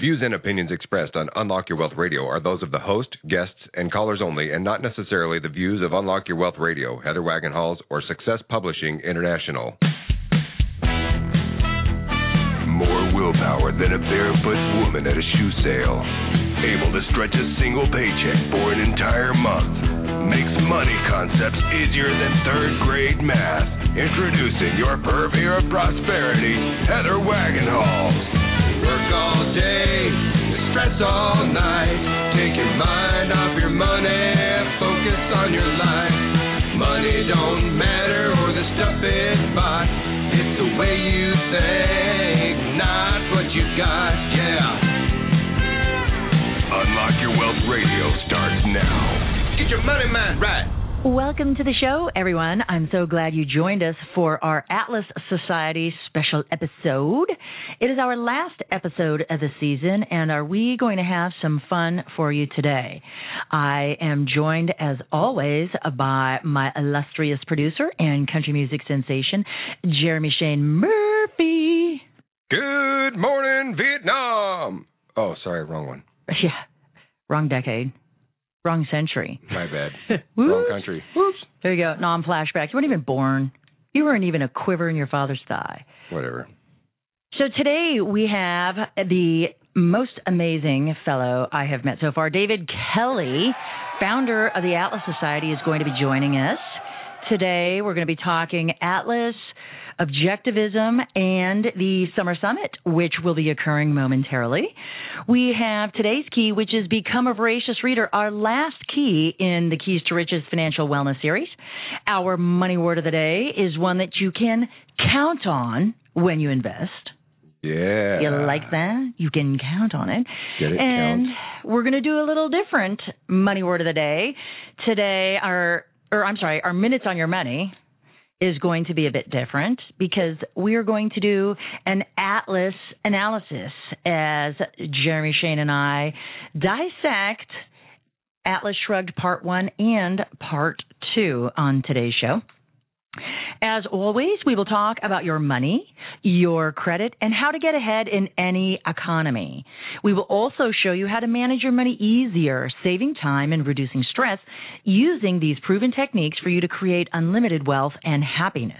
views and opinions expressed on Unlock Your Wealth Radio are those of the host, guests, and callers only, and not necessarily the views of Unlock Your Wealth Radio, Heather Wagenhals, or Success Publishing International. More willpower than a barefoot woman at a shoe sale. Able to stretch a single paycheck for an entire month. Makes money concepts easier than third-grade math. Introducing your purveyor of prosperity, Heather Wagenhals. Work all day, stress all night. Take your mind off your money, focus on your life. Money don't matter or the stuff it buys. It's the way you think, not what you got, yeah. Unlock Your Wealth Radio starts now. Get your money mind right. Welcome to the show, everyone. I'm so glad you joined us for our Atlas Society special episode. It is our last episode of the season, and are we going to have some fun for you today? I am joined, as always, by my illustrious producer and country music sensation, Jeremy Shane Murphy. Good morning, Vietnam. Oh, sorry, wrong one. Yeah, wrong decade. Wrong century. My bad. Wrong country. Whoops. There you go. Non-flashback. You weren't even born. You weren't even a quiver in your father's thigh. Whatever. So today we have the most amazing fellow I have met so far. David Kelly, founder of the Atlas Society, is going to be joining us. Today we're going to be talking Atlas, Objectivism, and the Summer Summit, which will be occurring momentarily. We have today's key, which is Become a Voracious Reader, our last key in the Keys to Riches Financial Wellness Series. Our money word of the day is one that you can count on when you invest. Yeah. You like that? You can count on it. Get it, and counts. We're going to do a little different money word of the day. Today, our minutes on your money is going to be a bit different because we are going to do an Atlas analysis as Jeremy Shane and I dissect Atlas Shrugged Part 1 and Part 2 on today's show. As always, we will talk about your money, your credit, and how to get ahead in any economy. We will also show you how to manage your money easier, saving time and reducing stress, using these proven techniques for you to create unlimited wealth and happiness.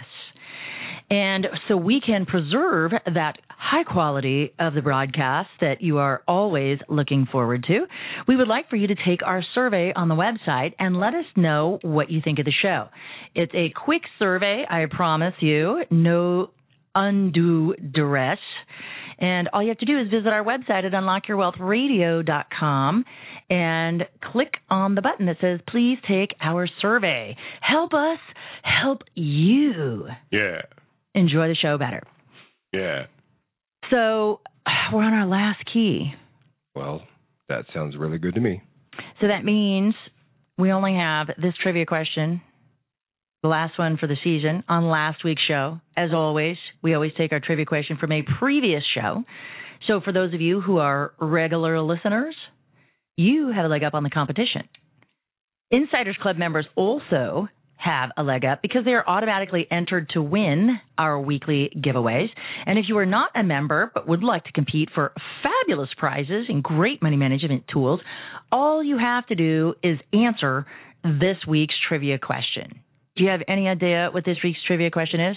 And so we can preserve that high quality of the broadcast that you are always looking forward to. We would like for you to take our survey on the website and let us know what you think of the show. It's a quick survey, I promise you, no undue duress. And all you have to do is visit our website at unlockyourwealthradio.com and click on the button that says, please take our survey. Help us help you. Yeah. Enjoy the show better. Yeah. So we're on our last key. Well, that sounds really good to me. So that means we only have this trivia question, the last one for the season, on last week's show. As always, we always take our trivia question from a previous show. So for those of you who are regular listeners, you have a leg up on the competition. Insiders Club members also have a leg up because they are automatically entered to win our weekly giveaways. And if you are not a member but would like to compete for fabulous prizes and great money management tools, all you have to do is answer this week's trivia question. Do you have any idea what this week's trivia question is?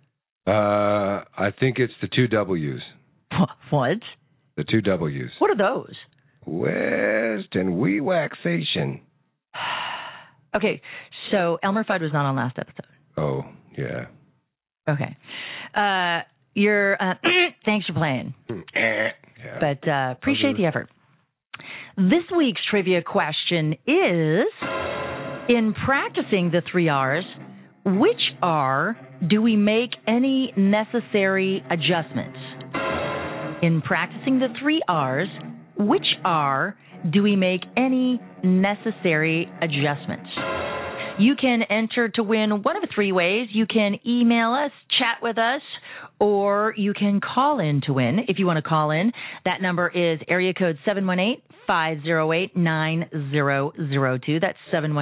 I think it's the 2 W's. What? The 2 W's. What are those? West and Wee-waxation. Okay, so Elmer Fudd was not on last episode. Oh, yeah. Okay. Thanks for playing. Yeah. But appreciate the effort. This week's trivia question is, in practicing the 3 R's, which R do we make any necessary adjustments? In practicing the 3 R's, which R do we make any necessary adjustments? You can enter to win one of 3 ways. You can email us, chat with us, or you can call in to win. If you want to call in, that number is area code 718-508-9002. That's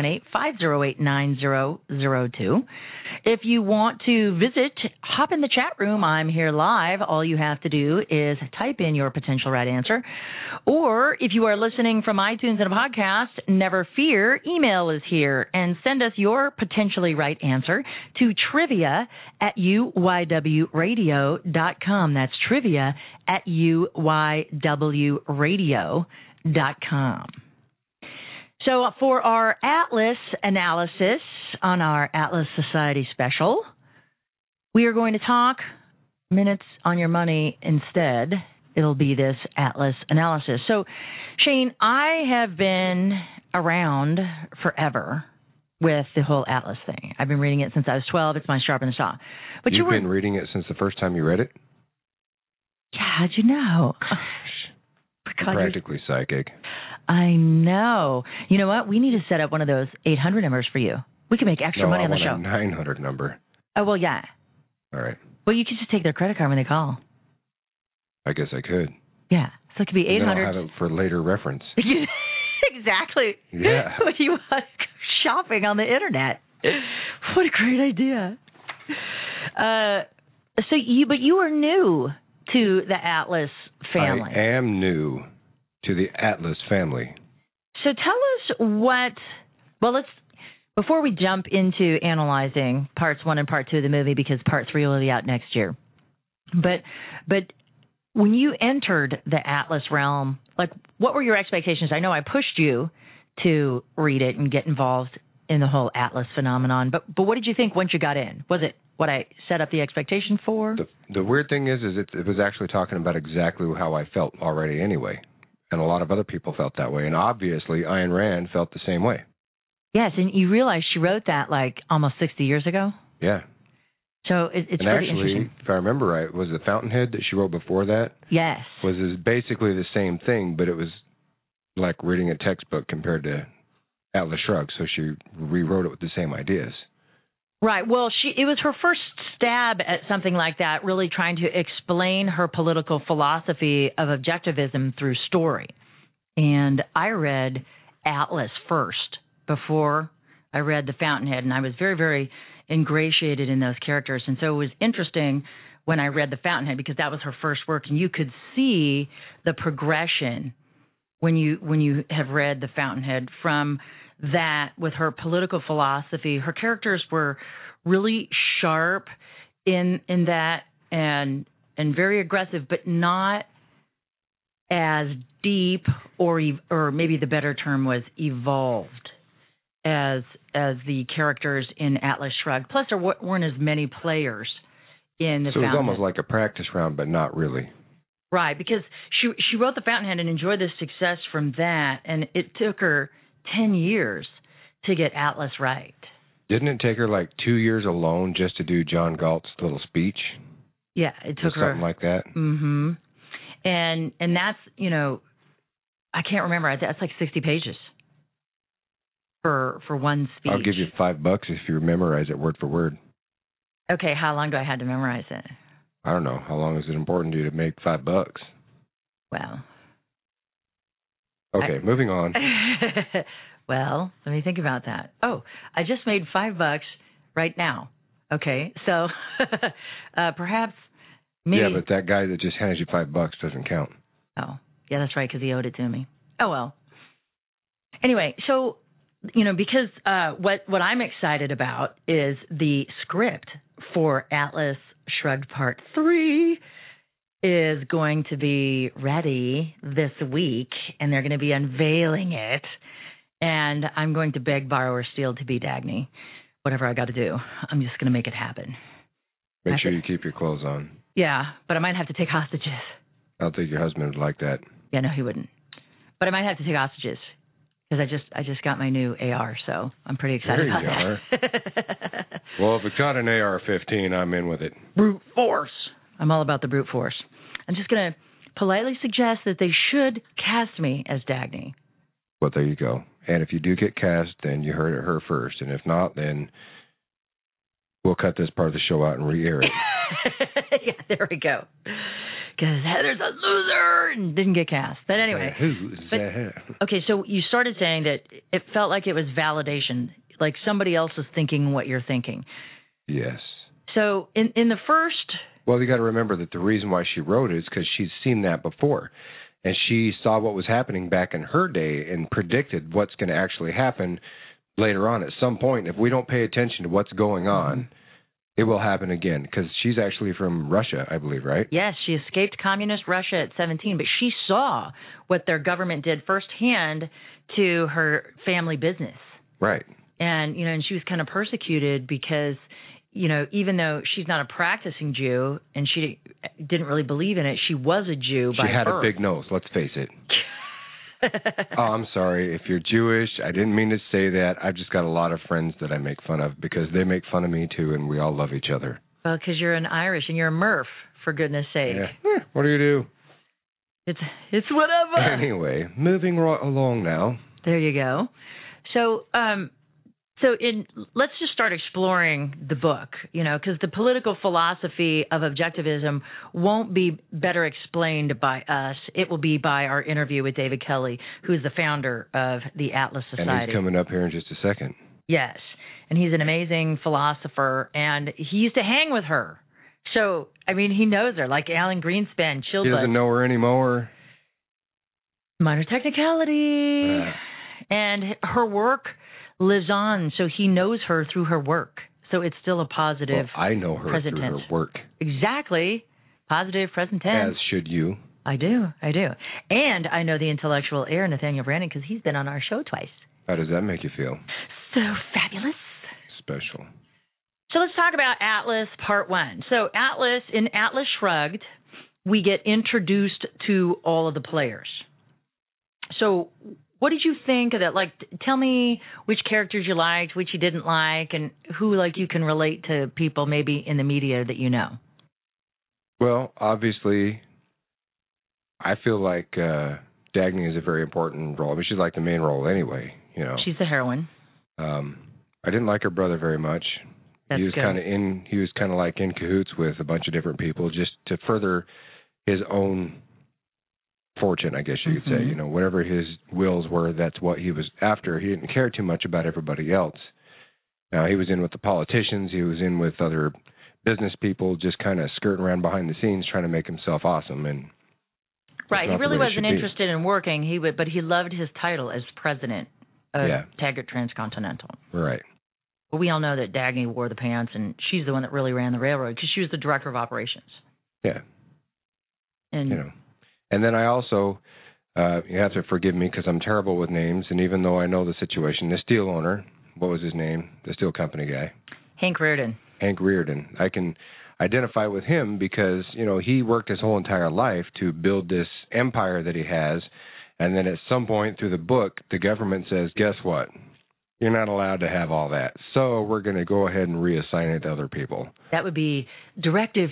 718-508-9002. If you want to visit, hop in the chat room. I'm here live. All you have to do is type in your potential right answer. Or if you are listening from iTunes and a podcast, never fear, email is here and send us your potentially right answer to trivia@uywradio.com. That's trivia@uywradio.com. So for our Atlas analysis on our Atlas Society special, we are going to talk minutes on your money instead. It'll be this Atlas analysis. So, Shane, I have been around forever with the whole Atlas thing. I've been reading it since I was 12. It's my sharpen the saw. But You've been reading it since the first time you read it? Yeah, how'd you know? Practically psychic. I know. You know what? We need to set up one of those 800 numbers for you. We can make extra money on the show. I want a 900 number. Oh, well, yeah. All right. Well, you could just take their credit card when they call. I guess I could. Yeah. So it could be 800. Then I'll have it for later reference. Exactly. Yeah. When you want to go shopping on the internet. What a great idea. But you are new to the Atlas family. I am new to the Atlas family. So tell us before we jump into analyzing parts 1 and part 2 of the movie, because part 3 will be out next year. But when you entered the Atlas realm, like, what were your expectations? I know I pushed you to read it and get involved in the whole Atlas phenomenon, but what did you think once you got in? Was it what I set up the expectation for? The weird thing is it was actually talking about exactly how I felt already anyway, and a lot of other people felt that way, and obviously Ayn Rand felt the same way. Yes, and you realize she wrote that like almost 60 years ago? Yeah. So it's and really actually, interesting. if I remember right, was the Fountainhead that she wrote before that? Yes. Was basically the same thing, but it was like reading a textbook compared to Atlas Shrugged, so she rewrote it with the same ideas. Right. Well, it was her first stab at something like that, really trying to explain her political philosophy of objectivism through story. And I read Atlas first before I read The Fountainhead, and I was very, very ingratiated in those characters. And so it was interesting when I read The Fountainhead, because that was her first work, and you could see the progression when you have read The Fountainhead from that with her political philosophy. Her characters were really sharp in that and very aggressive, but not as deep or maybe the better term was evolved as the characters in Atlas Shrugged. Plus, there weren't as many players in The Fountainhead. So it was almost like a practice round, but not really. Right, because she wrote The Fountainhead and enjoyed the success from that, and it took her 10 years to get Atlas right. Didn't it take her like 2 years alone just to do John Galt's little speech? Yeah, it took her something like that. Mm-hmm. And that's, I can't remember. That's like 60 pages for one speech. I'll give you $5 if you memorize it word for word. Okay, how long do I have to memorize it? I don't know. How long is it important to you to make $5? Well. Okay, moving on. Well, let me think about that. Oh, I just made $5 right now. Okay, so perhaps maybe. Yeah, but that guy that just hands you $5 doesn't count. Oh, yeah, that's right, because he owed it to me. Oh, well. Anyway, so, because what I'm excited about is the script for Atlas Shrugged Part 3 is going to be ready this week, and they're going to be unveiling it. And I'm going to beg, borrow, or steal to be Dagny. Whatever I got to do, I'm just going to make it happen. Make sure you keep your clothes on. Yeah, but I might have to take hostages. I don't think your husband would like that. Yeah, no, he wouldn't. But I might have to take hostages because I just got my new AR, so I'm pretty excited about that. Well, if it's got an AR-15, I'm in with it. Brute force. I'm all about the brute force. I'm just going to politely suggest that they should cast me as Dagny. Well, there you go. And if you do get cast, then you heard it her first. And if not, then we'll cut this part of the show out and re-air it. Yeah, there we go. because Heather's a loser and didn't get cast. But anyway. Who's that? Okay, so you started saying that it felt like it was validation, like somebody else is thinking what you're thinking. Yes. So in the first... Well, you got to remember that the reason why she wrote it is because she's seen that before. And she saw what was happening back in her day and predicted what's going to actually happen later on at some point. If we don't pay attention to what's going on, it will happen again. Because she's actually from Russia, I believe, right? Yes, she escaped communist Russia at 17, but she saw what their government did firsthand to her family business. Right. And, and she was kind of persecuted because... even though she's not a practicing Jew and she didn't really believe in it, she was a Jew by birth. She had a big nose, let's face it. Oh, I'm sorry. If you're Jewish, I didn't mean to say that. I've just got a lot of friends that I make fun of because they make fun of me too, and we all love each other. Well, because you're an Irish and you're a Murph, for goodness sake. Yeah. What do you do? It's whatever. Anyway, moving right along now. There you go. So, let's just start exploring the book, because the political philosophy of objectivism won't be better explained by us. It will be by our interview with David Kelly, who's the founder of the Atlas Society. And he's coming up here in just a second. Yes, and he's an amazing philosopher, and he used to hang with her. So, he knows her, like Alan Greenspan, Chilblain. He doesn't know her anymore. Minor technicality. And her work lives on, so he knows her through her work. So it's still a positive. Well, I know her present through tense. her work. Exactly. Positive present tense. As should you. I do. And I know the intellectual heir, Nathaniel Brandon, because he's been on our show twice. How does that make you feel? So fabulous. Special. So let's talk about Atlas Part 1. So in Atlas Shrugged, we get introduced to all of the players. So what did you think of that? Like, tell me which characters you liked, which you didn't like, and who, you can relate to people maybe in the media that you know. Well, obviously, I feel like Dagny is a very important role. She's like the main role anyway, She's the heroine. I didn't like her brother very much. That's he was kind of like in cahoots with a bunch of different people just to further his own fortune, I guess you could say. Whatever his wills were, that's what he was after. He didn't care too much about everybody else. He was in with the politicians. He was in with other business people, just kind of skirting around behind the scenes trying to make himself awesome. And right, he really wasn't interested in working. But he loved his title as president of Taggart Transcontinental. Right. But we all know that Dagny wore the pants, and she's the one that really ran the railroad because she was the director of operations. Yeah. And And then I also, you have to forgive me because I'm terrible with names, and even though I know the situation, the steel owner, what was his name? The steel company guy. Hank Reardon. I can identify with him because, he worked his whole entire life to build this empire that he has, and then at some point through the book, the government says, guess what? You're not allowed to have all that, so we're going to go ahead and reassign it to other people. That would be Directive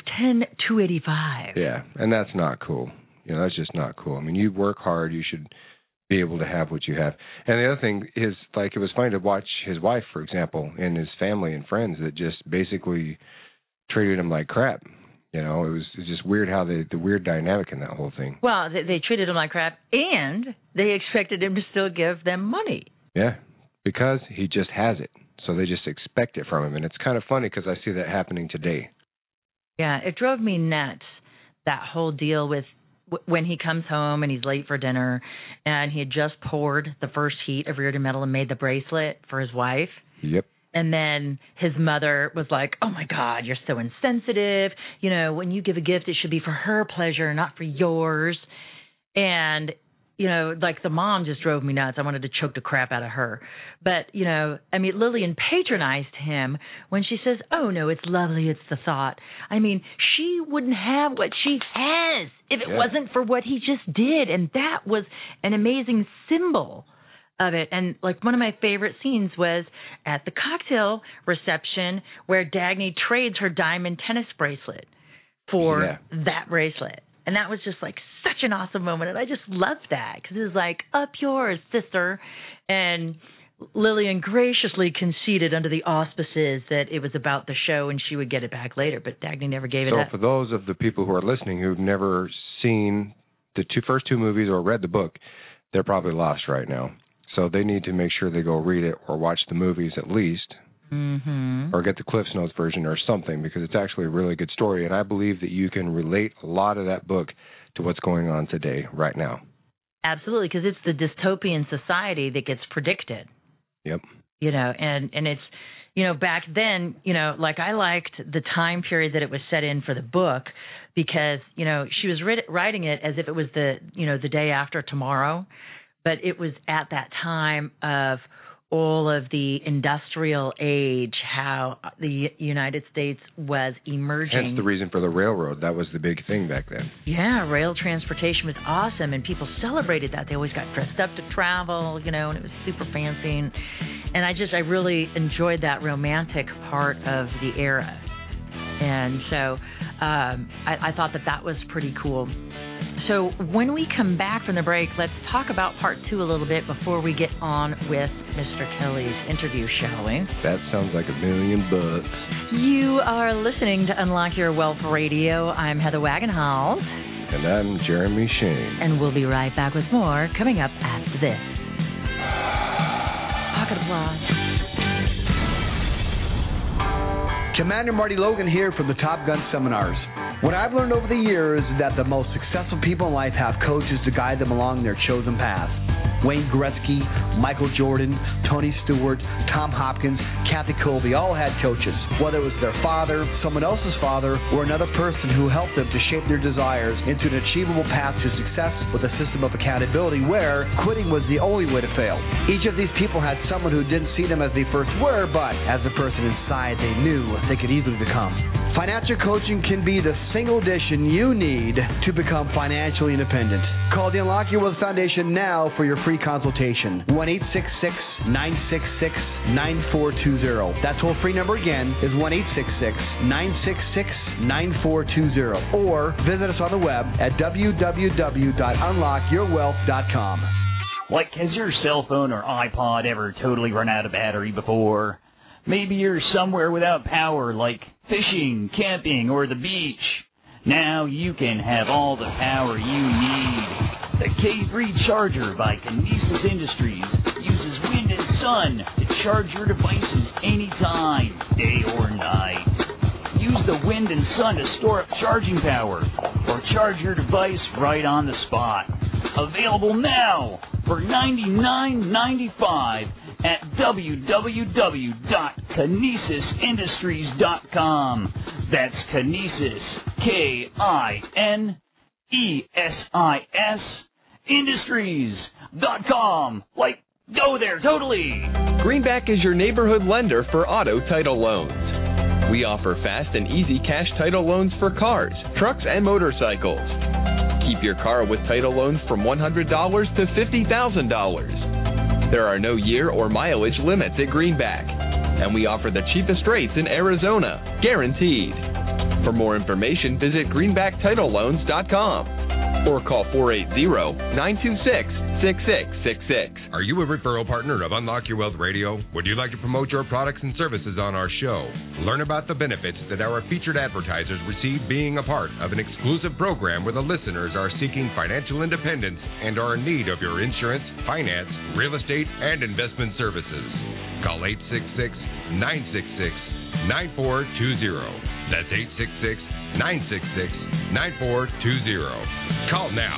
10285. Yeah, and that's not cool. That's just not cool. You work hard, you should be able to have what you have. And the other thing is, it was funny to watch his wife, for example, and his family and friends that just basically treated him like crap. It was just weird how the weird dynamic in that whole thing. Well, they treated him like crap, and they expected him to still give them money. Yeah, because he just has it. So they just expect it from him. And it's kind of funny because I see that happening today. Yeah, it drove me nuts, that whole deal with when he comes home and he's late for dinner and he had just poured the first heat of Reardon Metal and made the bracelet for his wife. Yep. And then his mother was like, oh, my God, you're so insensitive. When you give a gift, it should be for her pleasure, not for yours. And, the mom just drove me nuts. I wanted to choke the crap out of her. But, Lillian patronized him when she says, oh, no, it's lovely. It's the thought. She wouldn't have what she has if it wasn't for what he just did. And that was an amazing symbol of it. And one of my favorite scenes was at the cocktail reception where Dagny trades her diamond tennis bracelet for that bracelet. And that was just such an awesome moment. And I just loved that because it was up yours, sister. And Lillian graciously conceded under the auspices that it was about the show and she would get it back later, but Dagny never gave it up. So for those of the people who are listening who've never seen the first two movies or read the book, they're probably lost right now. So they need to make sure they go read it or watch the movies at least, or get the Cliff's Notes version or something, because it's actually a really good story. And I believe that you can relate a lot of that book to what's going on today, right now. Absolutely, because it's the dystopian society that gets predicted. Yep. And it's, back then, like I liked the time period that it was set in for the book because, she was writing it as if it was the day after tomorrow, but it was at that time of all of the industrial age, how the United States was emerging. Hence the reason for the railroad. That was the big thing back then. Yeah, rail transportation was awesome, and people celebrated that. They always got dressed up to travel, and it was super fancy. And I really enjoyed that romantic part of the era. And so I thought that was pretty cool. So when we come back from the break, let's talk about part 2 a little bit before we get on with Mr. Kelly's interview, shall we? That sounds like $1 million. You are listening to Unlock Your Wealth Radio. I'm Heather Wagenhals. And I'm Jeremy Shane. And we'll be right back with more coming up after this. Pocket applause. Commander Marty Logan here from the Top Gun Seminars. What I've learned over the years is that the most successful people in life have coaches to guide them along their chosen path. Wayne Gretzky, Michael Jordan, Tony Stewart, Tom Hopkins, Kathy Colby all had coaches. Whether it was their father, someone else's father, or another person who helped them to shape their desires into an achievable path to success with a system of accountability where quitting was the only way to fail. Each of these people had someone who didn't see them as they first were, but as the person inside they knew they could easily become. Financial coaching can be the single addition you need to become financially independent. Call the Unlock Your Wealth Foundation now for your free consultation. 1-866-966-9420. That toll-free number again is 1-866-966-9420. Or visit us on the web at www.unlockyourwealth.com. Like, has your cell phone or iPod ever totally run out of battery before? Maybe you're somewhere without power, like fishing, camping, or the beach. Now you can have all the power you need. The K3 Charger by Kinesis Industries uses wind and sun to charge your devices anytime, day or night. Use the wind and sun to store up charging power or charge your device right on the spot. Available now for $99.95 at www.kinesisindustries.com. That's Kinesis, K-I-N-E-S-I-S, Industries.com. Like, go there, totally. Greenback is your neighborhood lender for auto title loans. We offer fast and easy cash title loans for cars, trucks, and motorcycles. Keep your car with title loans from $100 to $50,000. There are no year or mileage limits at Greenback, and we offer the cheapest rates in Arizona, guaranteed. For more information, visit greenbacktitleloans.com or call 480-926-6666. Are you a referral partner of Unlock Your Wealth Radio? Would you like to promote your products and services on our show? Learn about the benefits that our featured advertisers receive being a part of an exclusive program where the listeners are seeking financial independence and are in need of your insurance, finance, real estate, and investment services. Call 866-966-9420. That's 866-966-9420. Call now.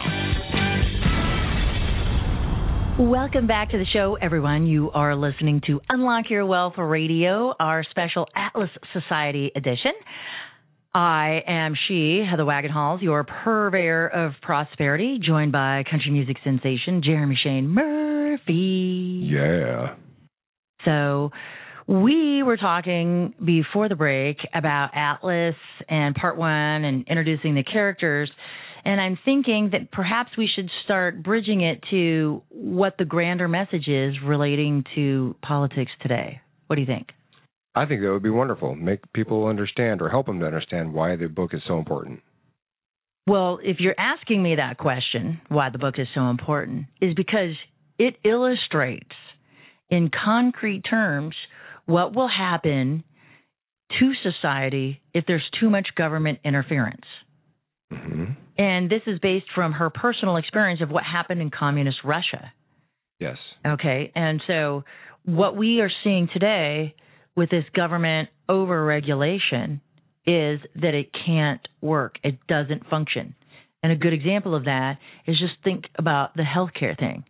Welcome back to the show, everyone. You are listening to Unlock Your Wealth Radio, our special Atlas Society edition. I am Heather Wagenhals, your purveyor of prosperity, joined by country music sensation Jeremy Shane Murphy. Yeah. So we were talking before the break about Atlas and part 1 and introducing the characters. And I'm thinking that perhaps we should start bridging it to what the grander message is relating to politics today. What do you think? I think that would be wonderful. Make people understand or help them to understand why the book is so important. Well, if you're asking me that question, why the book is so important, is because it illustrates in concrete terms what will happen to society if there's too much government interference. Mm-hmm. And this is based from her personal experience of what happened in communist Russia. Yes. Okay. And so what we are seeing today with this government overregulation is that it can't work. It doesn't function. And a good example of that is just think about the healthcare thing.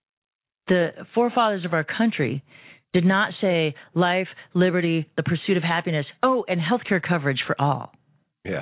The forefathers of our country did not say life, liberty, the pursuit of happiness, and healthcare coverage for all. Yeah.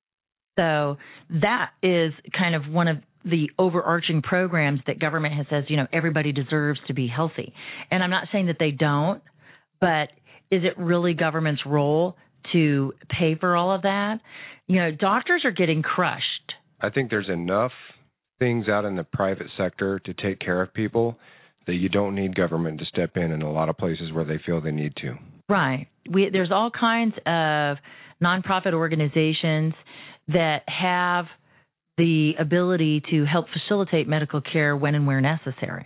So that is kind of one of the overarching programs that government has says, everybody deserves to be healthy. And I'm not saying that they don't, but is it really government's role to pay for all of that? Doctors are getting crushed. I think there's enough things out in the private sector to take care of people that you don't need government to step in a lot of places where they feel they need to. Right. There's all kinds of nonprofit organizations that have the ability to help facilitate medical care when and where necessary.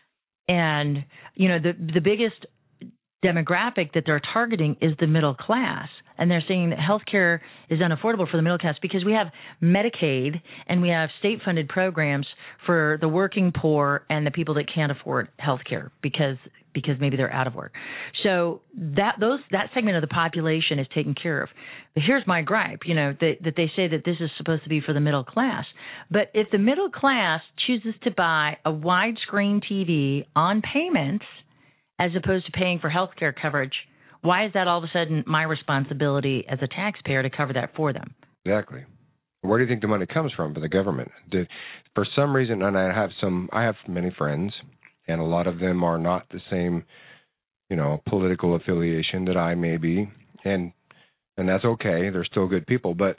And, the biggest demographic that they're targeting is the middle class. And they're saying that healthcare is unaffordable for the middle class because we have Medicaid and we have state-funded programs for the working poor and the people that can't afford healthcare because maybe they're out of work. So that segment of the population is taken care of. But here's my gripe, that they say that this is supposed to be for the middle class. But if the middle class chooses to buy a widescreen TV on payments as opposed to paying for healthcare coverage, why is that all of a sudden my responsibility as a taxpayer to cover that for them? Exactly. Where do you think the money comes from? For the government? For some reason, and I have many friends, and a lot of them are not the same, political affiliation that I may be, and that's okay. They're still good people, but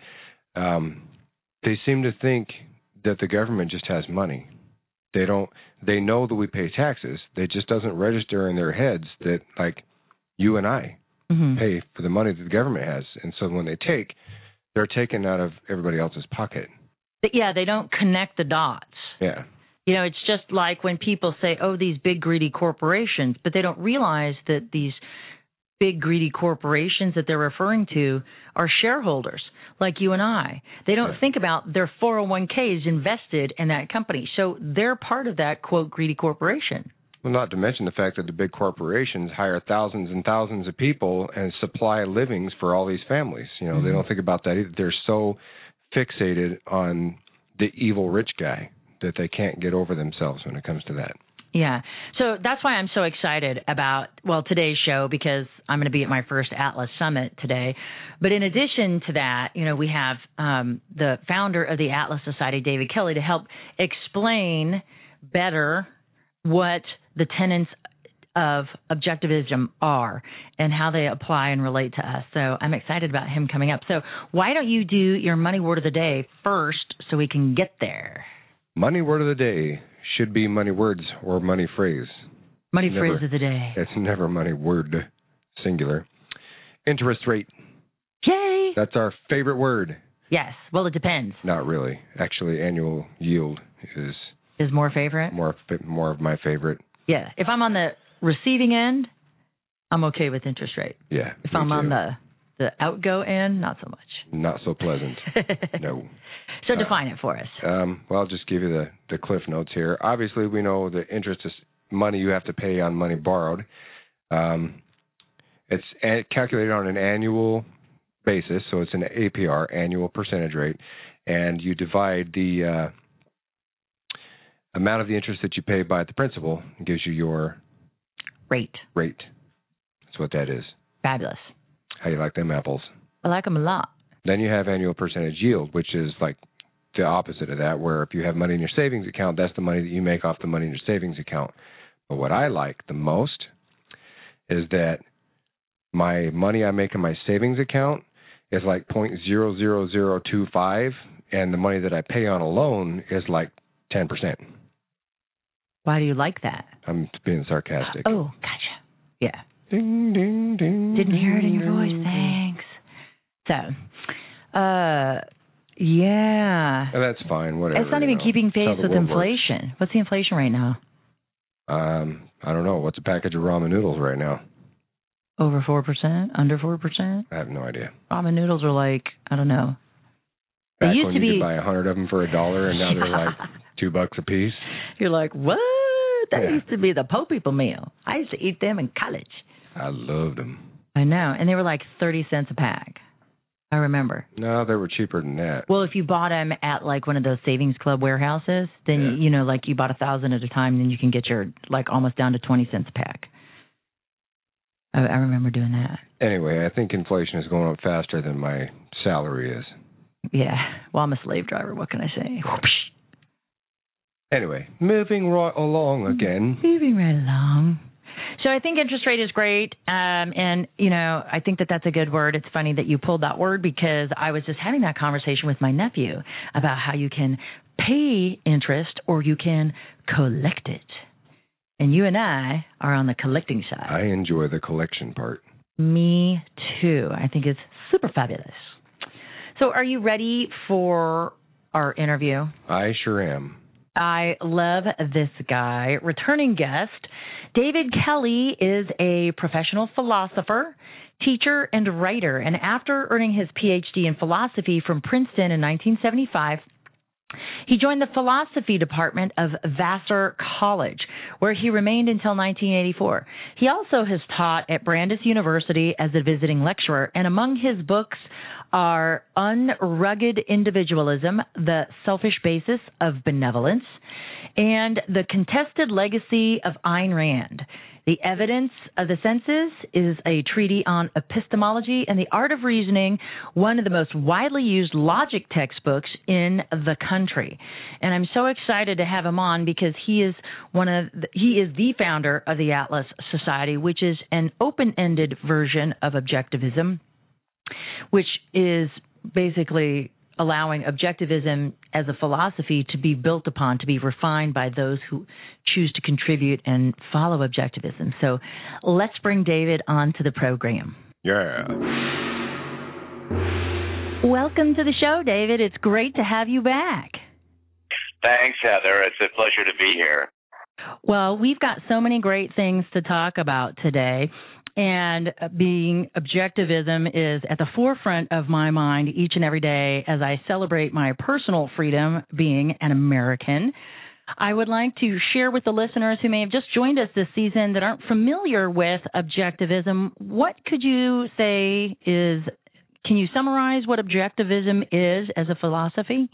they seem to think that the government just has money. They know that we pay taxes. It just doesn't register in their heads that, like, you and I pay for the money that the government has. And so when they're taken out of everybody else's pocket. Yeah, they don't connect the dots. Yeah. It's just like when people say, these big greedy corporations, but they don't realize that these big greedy corporations that they're referring to are shareholders like you and I. They don't think about their 401ks invested in that company. So they're part of that, quote, greedy corporation. Well, not to mention the fact that the big corporations hire thousands and thousands of people and supply livings for all these families. They don't think about that either. They're so fixated on the evil rich guy that they can't get over themselves when it comes to that. Yeah. So that's why I'm so excited about, today's show, because I'm going to be at my first Atlas Summit today. But in addition to that, we have the founder of the Atlas Society, David Kelly, to help explain better what the tenets of objectivism are and how they apply and relate to us. So I'm excited about him coming up. So why don't you do your money word of the day first so we can get there? Money word of the day should be money words or money phrase. Money phrase of the day. It's never money word, singular. Interest rate. Yay! That's our favorite word. Yes. Well, it depends. Not really. Actually, annual yield is more favorite? More of my favorite. Yeah. If I'm on the receiving end, I'm okay with interest rate. Yeah. If I'm on the outgo end, not so much. Not so pleasant. No. So define it for us. Well, I'll just give you the cliff notes here. Obviously, we know the interest is money you have to pay on money borrowed. It's calculated on an annual basis, so it's an APR, annual percentage rate, and you divide the amount of the interest that you pay by the principal. It gives you your rate. That's what that is. Fabulous. How you like them apples? I like them a lot. Then you have annual percentage yield, which is like the opposite of that, where if you have money in your savings account, that's the money that you make off the money in your savings account. But what I like the most is that my money I make in my savings account is like 0.00025, and the money that I pay on a loan is like 10%. Why do you like that? I'm being sarcastic. Oh, gotcha. Yeah. Ding, ding, ding. Didn't hear it in your voice. Thanks. So, yeah. That's fine. Whatever. It's not even keeping pace with inflation. What's the inflation right now? I don't know. What's a package of ramen noodles right now? Over 4%? Under 4%? I have no idea. Ramen noodles are like, I don't know. They Back used when to you be, could buy 100 of them for $1, and now they're like $2 a piece. You're like, what? That used to be the po' people meal. I used to eat them in college. I loved them. I know. And they were like 30 cents a pack. I remember. No, they were cheaper than that. Well, if you bought them at like one of those savings club warehouses, then, you know, like you bought 1,000 at a time, then you can get your like almost down to 20 cents a pack. I remember doing that. Anyway, I think inflation is going up faster than my salary is. Yeah. Well, I'm a slave driver. What can I say? Anyway, moving right along again. Moving right along. So I think interest rate is great. And, you know, I think that that's a good word. It's funny that you pulled that word because I was just having that conversation with my nephew about how you can pay interest or you can collect it. And you and I are on the collecting side. I enjoy the collection part. Me too. I think it's super fabulous. So are you ready for our interview? I sure am. I love this guy. Returning guest, David Kelly is a professional philosopher, teacher, and writer. And after earning his PhD in philosophy from Princeton in 1975, he joined the philosophy department of Vassar College, where he remained until 1984. He also has taught at Brandeis University as a visiting lecturer, and among his books are Unrugged Individualism, The Selfish Basis of Benevolence, and The Contested Legacy of Ayn Rand. The Evidence of the Senses is a treatise on epistemology and the art of reasoning, one of the most widely used logic textbooks in the country. And I'm so excited to have him on because he is the founder of the Atlas Society, which is an open-ended version of objectivism, which is basically allowing objectivism as a philosophy to be built upon, to be refined by those who choose to contribute and follow objectivism. So let's bring David onto the program. Yeah. Welcome to the show, David. It's great to have you back. Thanks, Heather. It's a pleasure to be here. Well, we've got so many great things to talk about today. And being objectivism is at the forefront of my mind each and every day as I celebrate my personal freedom being an American. I would like to share with the listeners who may have just joined us this season that aren't familiar with objectivism, what could you say is, can you summarize what objectivism is as a philosophy?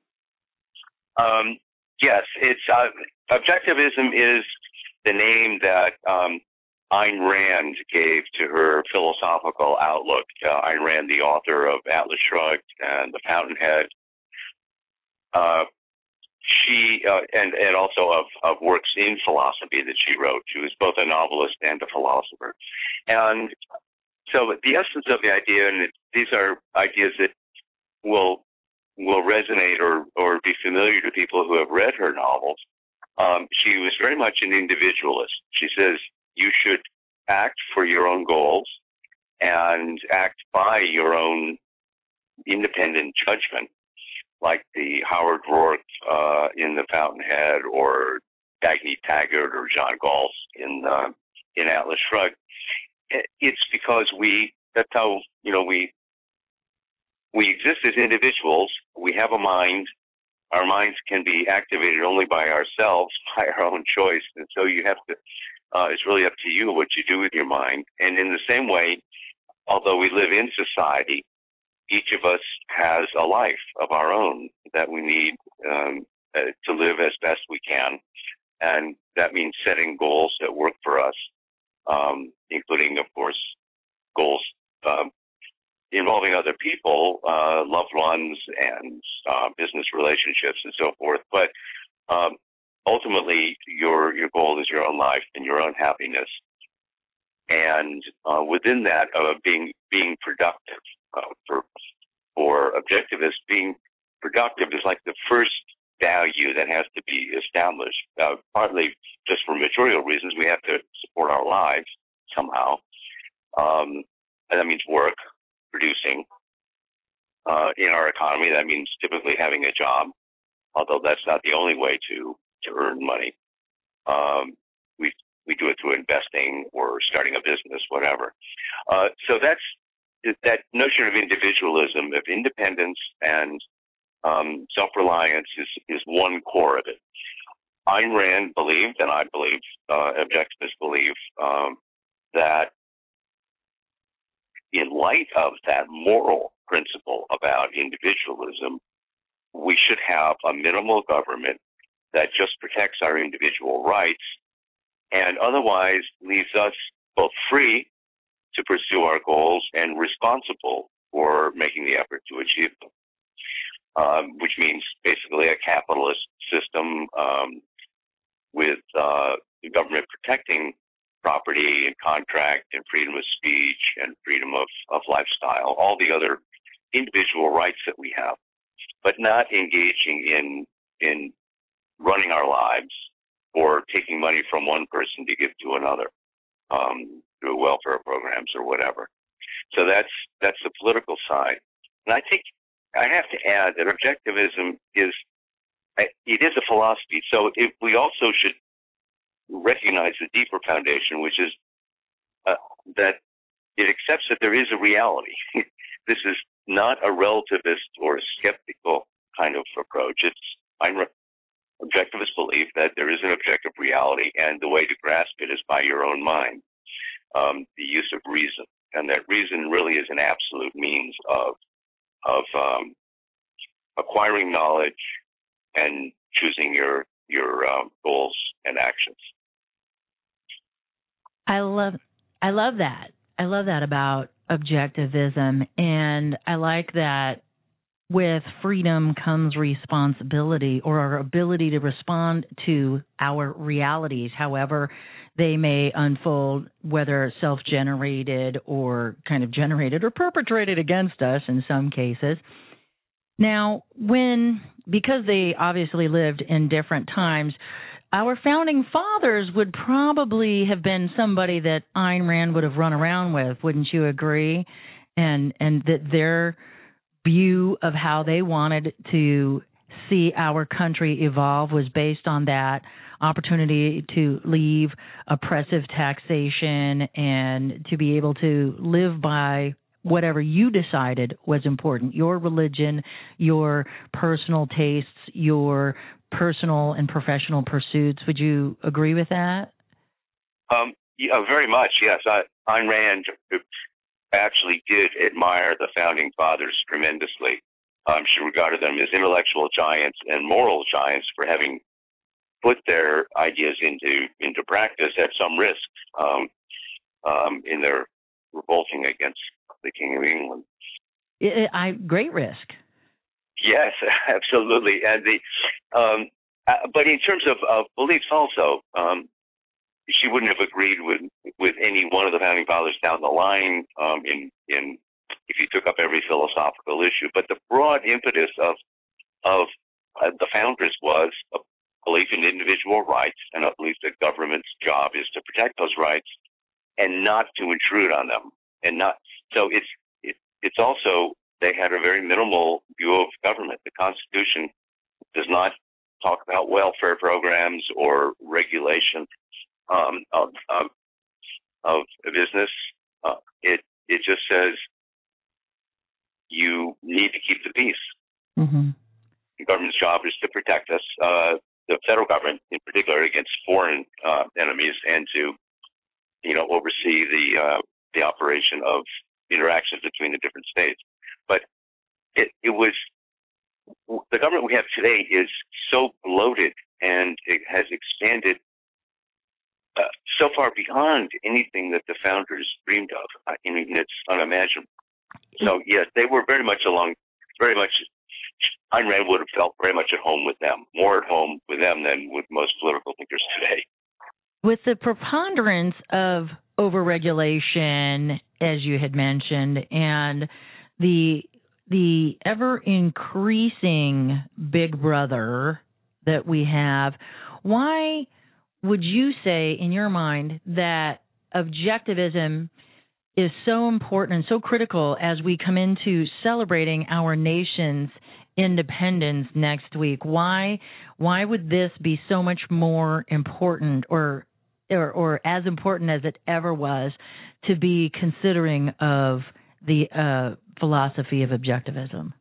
Yes, it's objectivism is the name that Ayn Rand gave to her philosophical outlook. Ayn Rand, the author of Atlas Shrugged and The Fountainhead, she and also of works in philosophy that she wrote. She was both a novelist and a philosopher. And so the essence of the idea, and these are ideas that will resonate or be familiar to people who have read her novels. She was very much an individualist. She says, you should act for your own goals and act by your own independent judgment, like the Howard Rourke in The Fountainhead, or Dagny Taggart or John Galt in Atlas Shrugged. It's because that's how we exist as individuals. We have a mind. Our minds can be activated only by ourselves, by our own choice, and so you have to. It's really up to you what you do with your mind. And in the same way, although we live in society, each of us has a life of our own that we need to live as best we can. And that means setting goals that work for us, including, of course, goals involving other people, loved ones, and business relationships and so forth. But ultimately, your goal is your own life and your own happiness. And within that, being productive. For objectivists, being productive is like the first value that has to be established. Partly just for material reasons, we have to support our lives somehow. And that means work, producing. In our economy, that means typically having a job, although that's not the only way to earn money. we do it through investing or starting a business, whatever. So that's that notion of individualism, of independence and self-reliance is one core of it. Ayn Rand believed, and I believe, objectivists believe, that in light of that moral principle about individualism, we should have a minimal government that just protects our individual rights and otherwise leaves us both free to pursue our goals and responsible for making the effort to achieve them, which means basically a capitalist system with the government protecting property and contract and freedom of speech and freedom of lifestyle, all the other individual rights that we have, but not engaging in running our lives or taking money from one person to give to another through welfare programs or whatever. So that's the political side. And I think I have to add that objectivism is a philosophy. So we also should recognize the deeper foundation, which is that it accepts that there is a reality. This is not a relativist or a skeptical kind of approach. Objectivists believe that there is an objective reality, and the way to grasp it is by your own mind, the use of reason, and that reason really is an absolute means of acquiring knowledge and choosing your goals and actions. I love that. I love that about objectivism, and I like that with freedom comes responsibility, or our ability to respond to our realities, however they may unfold, whether self-generated or kind of generated or perpetrated against us in some cases. Now, because they obviously lived in different times, our founding fathers would probably have been somebody that Ayn Rand would have run around with, wouldn't you agree? And that their view of how they wanted to see our country evolve was based on that opportunity to leave oppressive taxation and to be able to live by whatever you decided was important, your religion, your personal tastes, your personal and professional pursuits. Would you agree with that? Yeah, very much, yes. Ayn Rand actually did admire the founding fathers tremendously. She regarded them as intellectual giants and moral giants for having put their ideas into practice at some risk in their revolting against the King of England. Great risk. Yes, absolutely. And but in terms of beliefs also, she wouldn't have agreed with any one of the founding fathers down the line in if you took up every philosophical issue. But the broad impetus of the founders was a belief in individual rights and a belief that government's job is to protect those rights and not to intrude on them. And not so it's also, they had a very minimal view of government. The Constitution does not talk about welfare programs or regulation of business. It just says you need to keep the peace. Mm-hmm. The government's job is to protect us, the federal government in particular, against foreign enemies, and to oversee the operation of interactions between the different states. But it was the government we have today is so bloated, and it has expanded so far beyond anything that the founders dreamed of. I mean, it's unimaginable. So yes, they were very much Ayn Rand would have felt very much at home with them, more at home with them than with most political thinkers today. With the preponderance of overregulation, as you had mentioned, and the ever increasing big brother that we have, why would you say, in your mind, that objectivism is so important and so critical as we come into celebrating our nation's independence next week? Why would this be so much more important, or or as important as it ever was to be considering of the philosophy of objectivism?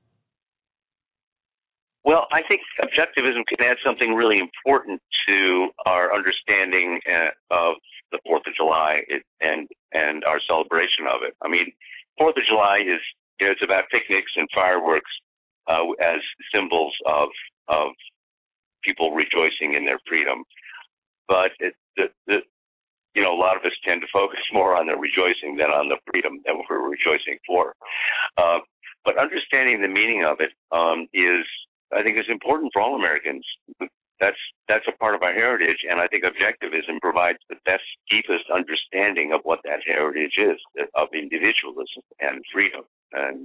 Well, I think objectivism can add something really important to our understanding of the 4th of July and our celebration of it. I mean, 4th of July is, it's about picnics and fireworks as symbols of people rejoicing in their freedom. But a lot of us tend to focus more on the rejoicing than on the freedom that we're rejoicing for. But understanding the meaning of it I think is important for all Americans. That's a part of our heritage, and I think objectivism provides the best, deepest understanding of what that heritage is, of individualism and freedom and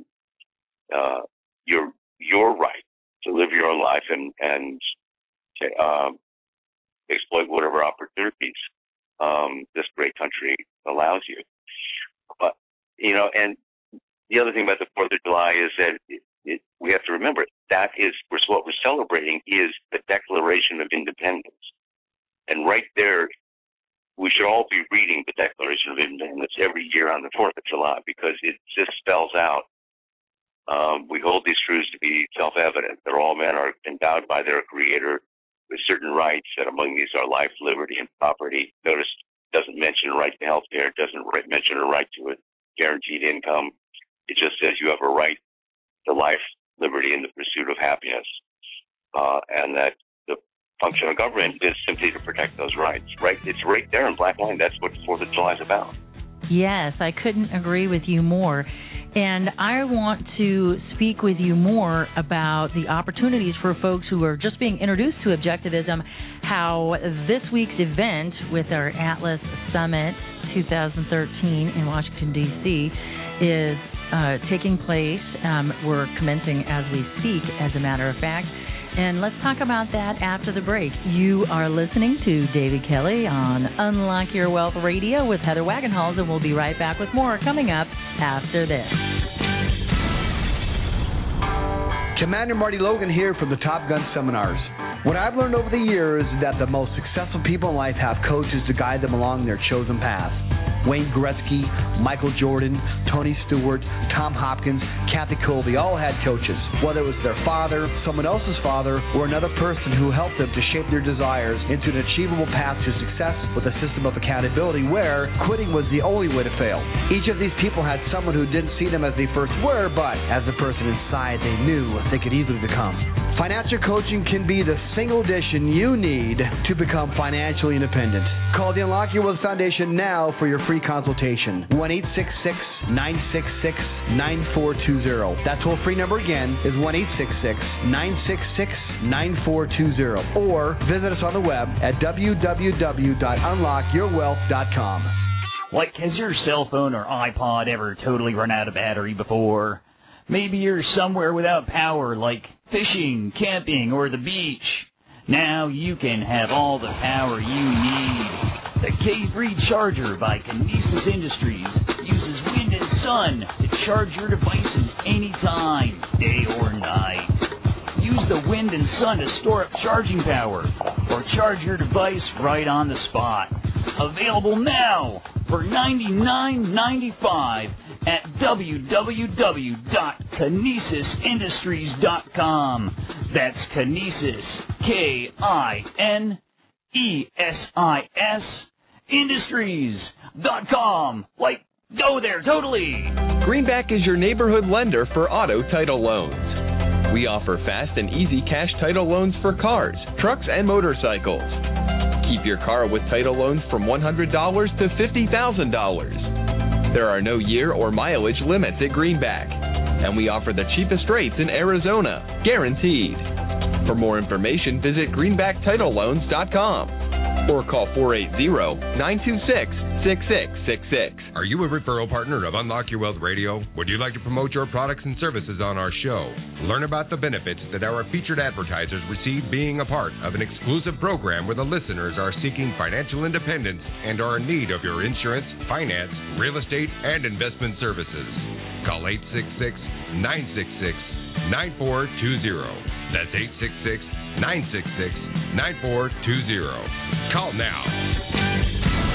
your right to live your own life and exploit whatever opportunities this great country allows you. But and the other thing about the 4th of July is that we have to remember that is what we're celebrating is the Declaration of Independence. And right there, we should all be reading the Declaration of Independence every year on the 4th of July because it just spells out, we hold these truths to be self-evident, that all men are endowed by their Creator with certain rights, that among these are life, liberty, and property. Notice it doesn't mention a right to health care, it doesn't mention a right to a guaranteed income. It just says you have a right to life, liberty, and the pursuit of happiness, and that the function of government is simply to protect those rights. Right? It's right there in black line. That's what the 4th of July is about. Yes, I couldn't agree with you more. And I want to speak with you more about the opportunities for folks who are just being introduced to objectivism, how this week's event with our Atlas Summit 2013 in Washington, D.C. is taking place. We're commencing as we speak, as a matter of fact. And let's talk about that after the break. You are listening to David Kelly on Unlock Your Wealth Radio with Heather Wagenhals, and we'll be right back with more coming up after this. Commander Marty Logan here from the Top Gun Seminars. What I've learned over the years is that the most successful people in life have coaches to guide them along their chosen path. Wayne Gretzky, Michael Jordan, Tony Stewart, Tom Hopkins, Kathy Colby all had coaches. Whether it was their father, someone else's father, or another person who helped them to shape their desires into an achievable path to success with a system of accountability where quitting was the only way to fail. Each of these people had someone who didn't see them as they first were, but as the person inside they knew they could easily become. Financial coaching can be the single addition you need to become financially independent. Call the Unlock Your Wealth Foundation now for your free consultation. 1-866-966-9420. That toll-free number again is 1-866-966-9420. Or visit us on the web at www.unlockyourwealth.com. Like, has your cell phone or iPod ever totally run out of battery before? Maybe you're somewhere without power, like fishing, camping, or the beach. Now you can have all the power you need. The K3 Charger by Kinesis Industries uses wind and sun to charge your devices anytime, day or night. Use the wind and sun to store up charging power or charge your device right on the spot. Available now for $99.95 at www.kinesisindustries.com. That's Kinesis, K-I-N-E-S-I-S, Industries.com. Like, go there, totally. Greenback is your neighborhood lender for auto title loans. We offer fast and easy cash title loans for cars, trucks, and motorcycles. Keep your car with title loans from $100 to $50,000. There are no year or mileage limits at Greenback, and we offer the cheapest rates in Arizona, guaranteed. For more information, visit greenbacktitleloans.com or call 480-926-6666. Are you a referral partner of Unlock Your Wealth Radio? Would you like to promote your products and services on our show? Learn about the benefits that our featured advertisers receive being a part of an exclusive program where the listeners are seeking financial independence and are in need of your insurance, finance, real estate, and investment services. Call 866-966-9420. That's 866-966-9420. Call now.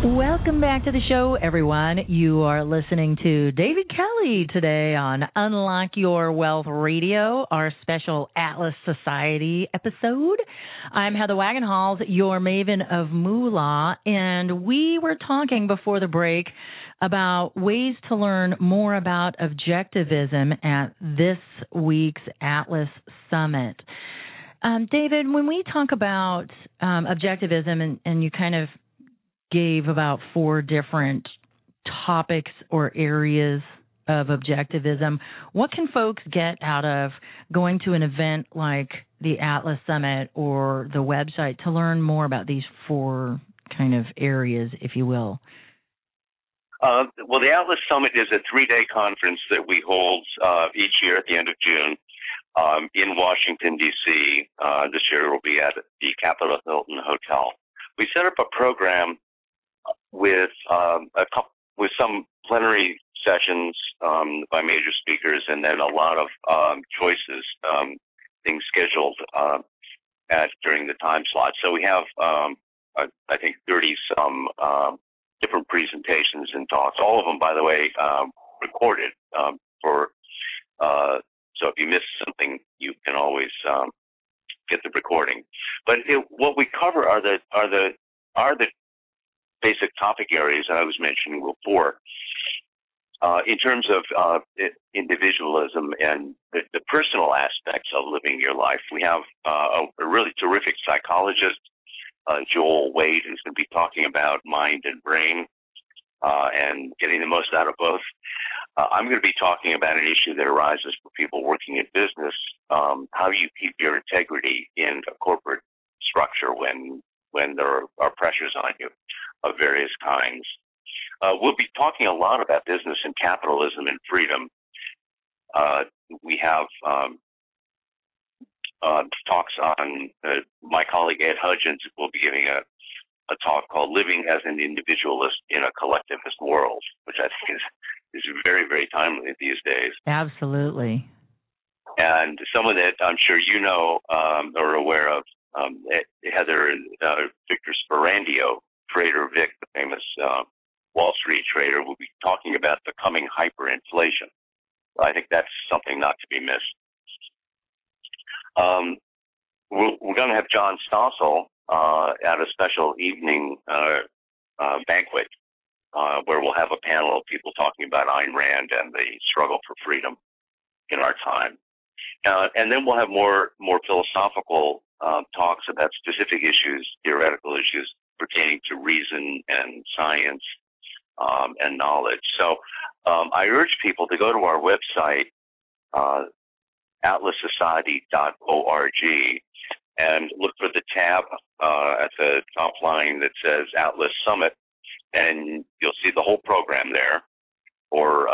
Welcome back to the show, everyone. You are listening to David Kelly today on Unlock Your Wealth Radio, our special Atlas Society episode. I'm Heather Wagenhals, your maven of moolah, and we were talking before the break about ways to learn more about objectivism at this week's Atlas Summit. David, when we talk about objectivism, and you kind of gave about 4 different topics or areas of objectivism, what can folks get out of going to an event like the Atlas Summit or the website to learn more about these 4 kind of areas, if you will? Well, the Atlas Summit is a 3-day conference that we hold each year at the end of June in Washington, D.C. This year it will be at the Capitol Hilton Hotel. We set up a program with some plenary sessions by major speakers, and then a lot of choices, things scheduled during the time slot. So we have, I think, 30-some different presentations and talks. All of them, by the way, recorded. So if you miss something, you can always get the recording. But what we cover are the basic topic areas I was mentioning before. In terms of individualism and the personal aspects of living your life, we have a really terrific psychologist, Joel Wade, who's going to be talking about mind and brain and getting the most out of both. I'm going to be talking about an issue that arises for people working in business, how you keep your integrity in a corporate structure when there are pressures on you of various kinds. We'll be talking a lot about business and capitalism and freedom. We have talks on, my colleague Ed Hudgens will be giving a talk called Living as an Individualist in a Collectivist World, which I think is very, very timely these days. Absolutely. And someone that I'm sure you know or are aware of, Heather, Victor Sperandio, Trader Vic, the famous Wall Street trader, will be talking about the coming hyperinflation. I think that's something not to be missed. We're going to have John Stossel at a special evening banquet where we'll have a panel of people talking about Ayn Rand and the struggle for freedom in our time. And then we'll have more philosophical talks about specific issues, theoretical issues pertaining to reason and science and knowledge. So I urge people to go to our website, atlassociety.org, and look for the tab at the top line that says Atlas Summit, and you'll see the whole program there. Or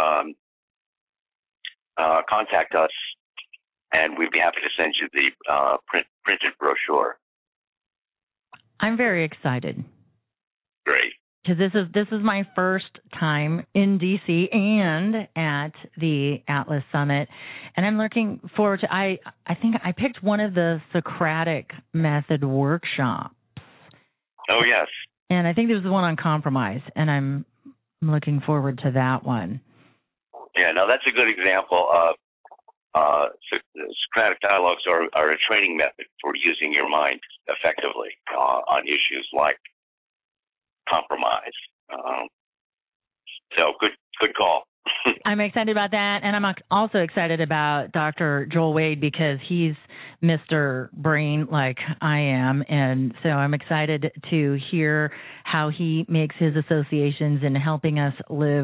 contact us, and we'd be happy to send you the printed brochure. I'm very excited. Great. Because this is my first time in D.C. and at the Atlas Summit, and I'm looking forward to. I think I picked one of the Socratic method workshops. Oh yes. And I think there was the one on compromise, and I'm looking forward to that one. Yeah, no, that's a good example of Socratic dialogues are a training method for using your mind effectively on issues like compromise. So good call. I'm excited about that, and I'm also excited about Dr. Joel Wade because he's Mr. Brain like I am, and so I'm excited to hear how he makes his associations in helping us live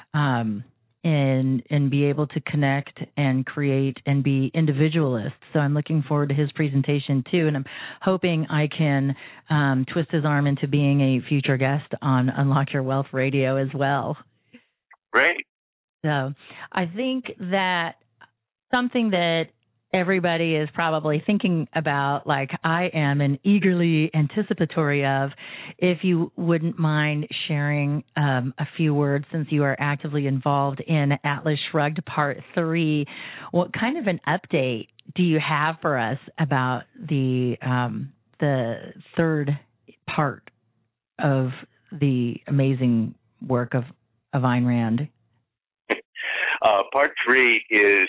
and be able to connect and create and be individualists. So I'm looking forward to his presentation too, and I'm hoping I can twist his arm into being a future guest on Unlock Your Wealth Radio as well. Great. So I think that something that everybody is probably thinking about, like I am, and eagerly anticipatory of, if you wouldn't mind sharing a few words, since you are actively involved in Atlas Shrugged Part 3, what kind of an update do you have for us about the third part of the amazing work of Ayn Rand? Part 3 is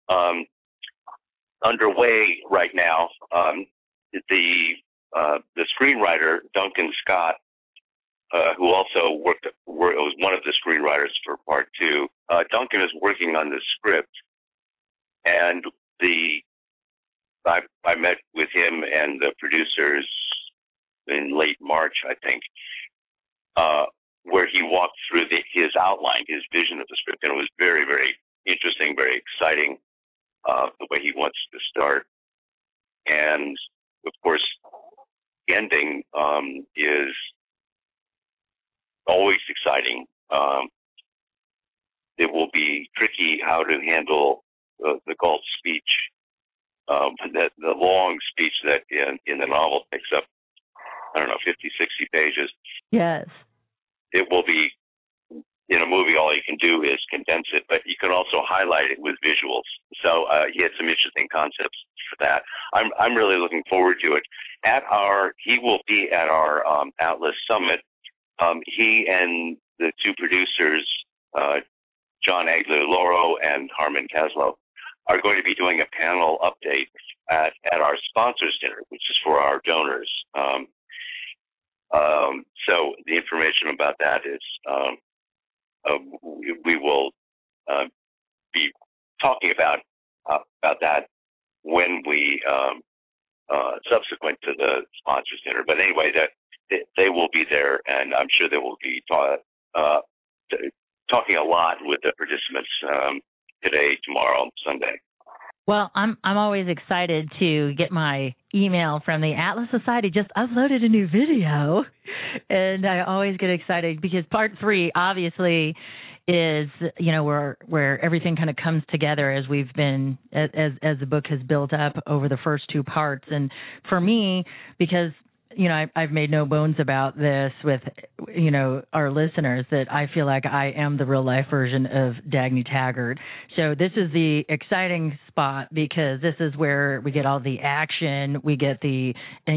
underway right now. The screenwriter, Duncan Scott, who also was one of the screenwriters for Part 2. Duncan is working on the script, and I met with him and the producers in late March, I think, where he walked through his outline, his vision of the script, and it was very, very interesting, very exciting, the way he wants to start. And, of course, the ending is always exciting. It will be tricky how to handle the Galt speech, the long speech that in the novel takes up, 50, 60 pages. Yes. It will be, in a movie, all you can do is condense it, but you can also highlight it with visuals. So he had some interesting concepts for that. I'm really looking forward to it. He will be at our Atlas Summit. He and the two producers, John Aguilar-Loro and Harmon Kaslow, are going to be doing a panel update at our sponsors dinner, which is for our donors. So the information about that is we will be talking about that when we subsequent to the sponsors dinner. But anyway, they will be there, and I'm sure they will be talking a lot with the participants today, tomorrow, Sunday. Well, I'm always excited to get my email from the Atlas Society. Just uploaded a new video, and I always get excited because Part 3 obviously is, where everything kind of comes together as we've been as the book has built up over the first 2 parts. And for me, because I've made no bones about this with, our listeners, that I feel like I am the real life version of Dagny Taggart. So this is the exciting spot because this is where we get all the action, we get the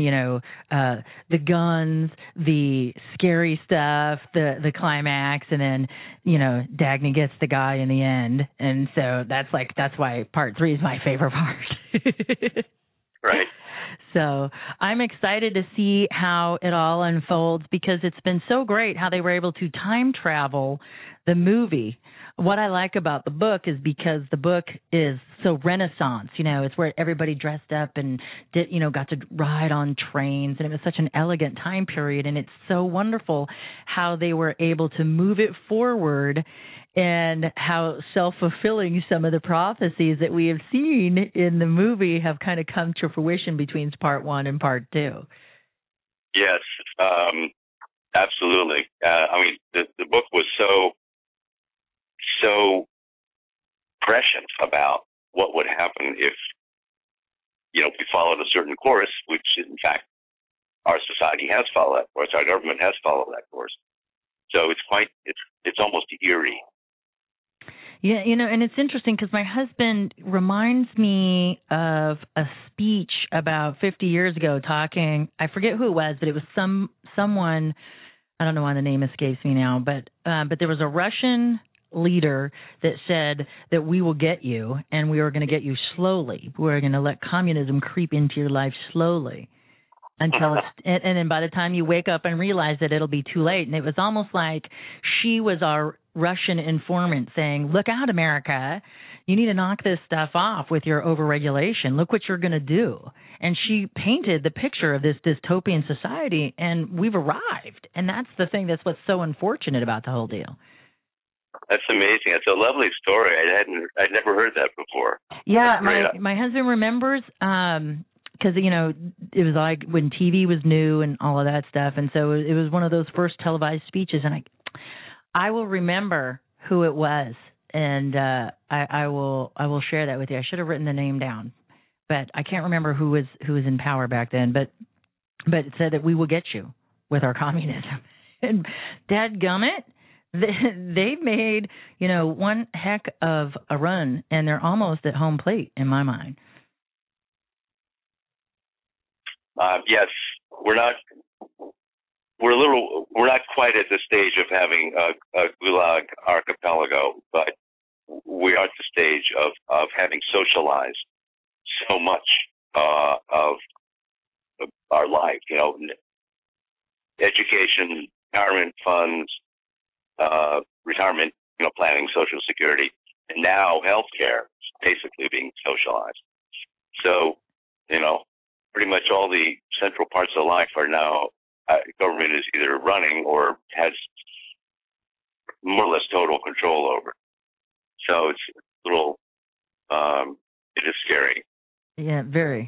guns, the scary stuff, the climax, and then, Dagny gets the guy in the end. And so that's why Part 3 is my favorite part. Right. So I'm excited to see how it all unfolds because it's been so great how they were able to time travel the movie. What I like about the book is because the book is so Renaissance, it's where everybody dressed up and got to ride on trains, and it was such an elegant time period, and it's so wonderful how they were able to move it forward and how self-fulfilling some of the prophecies that we have seen in the movie have kind of come to fruition between Part 1 and Part 2. Yes, absolutely. The book was so prescient about what would happen if, we followed a certain course, which in fact our society has followed that course, our government has followed that course. So it's almost eerie. Yeah, and it's interesting because my husband reminds me of a speech about 50 years ago talking, I forget who it was, but it was someone, I don't know why the name escapes me now, but there was a Russian leader that said that we will get you, and we are going to get you slowly. We're going to let communism creep into your life slowly until and then by the time you wake up and realize that it'll be too late. And it was almost like she was our Russian informant saying, look out, America, you need to knock this stuff off with your overregulation. Look what you're going to do. And she painted the picture of this dystopian society, and we've arrived. And that's the thing that's what's so unfortunate about the whole deal. That's amazing. It's a lovely story. I'd never heard that before. Yeah, my husband remembers because, it was like when TV was new and all of that stuff. And so it was one of those first televised speeches. And I will remember who it was. And I will share that with you. I should have written the name down, but I can't remember who was in power back then. But it said that we will get you with our communism. And dadgummit, they've made, one heck of a run, and they're almost at home plate in my mind. Yes, we're we're not quite at the stage of having a Gulag archipelago, but we are at the stage of having socialized so much of our life, education, retirement funds, retirement, planning, Social Security, and now healthcare is basically being socialized. So, pretty much all the central parts of life are now government is either running or has more or less total control over. So it's a little, it is scary. Yeah, very.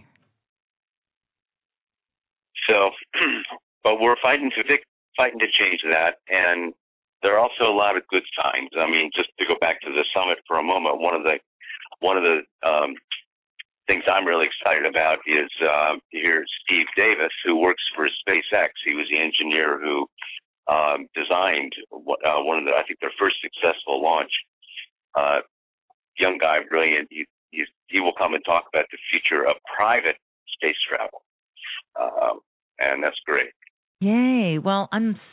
So, but we're fighting to change that, and there are also a lot of good signs. I mean, just to go back to the summit for a moment, one of the things I'm really excited about is here's Steve Davis, who works for SpaceX. He was the engineer who designed one of I think their first successful launch. Young guy, brilliant. He will come and talk about the future of private space travel, and that's great. Yay! Well,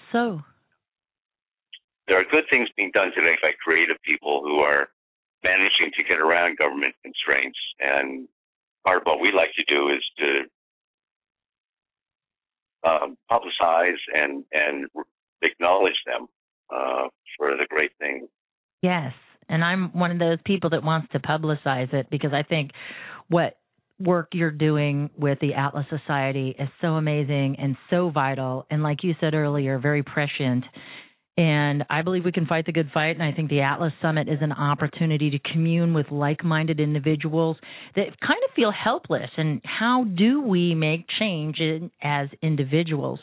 there are good things being done today by creative people who are managing to get around government constraints, and part of what we like to do is to publicize and acknowledge them for the great things. Yes, and I'm one of those people that wants to publicize it because I think what work you're doing with the Atlas Society is so amazing and so vital, and like you said earlier, very prescient. And I believe we can fight the good fight, and I think the Atlas Summit is an opportunity to commune with like-minded individuals that kind of feel helpless. And how do we make change as individuals?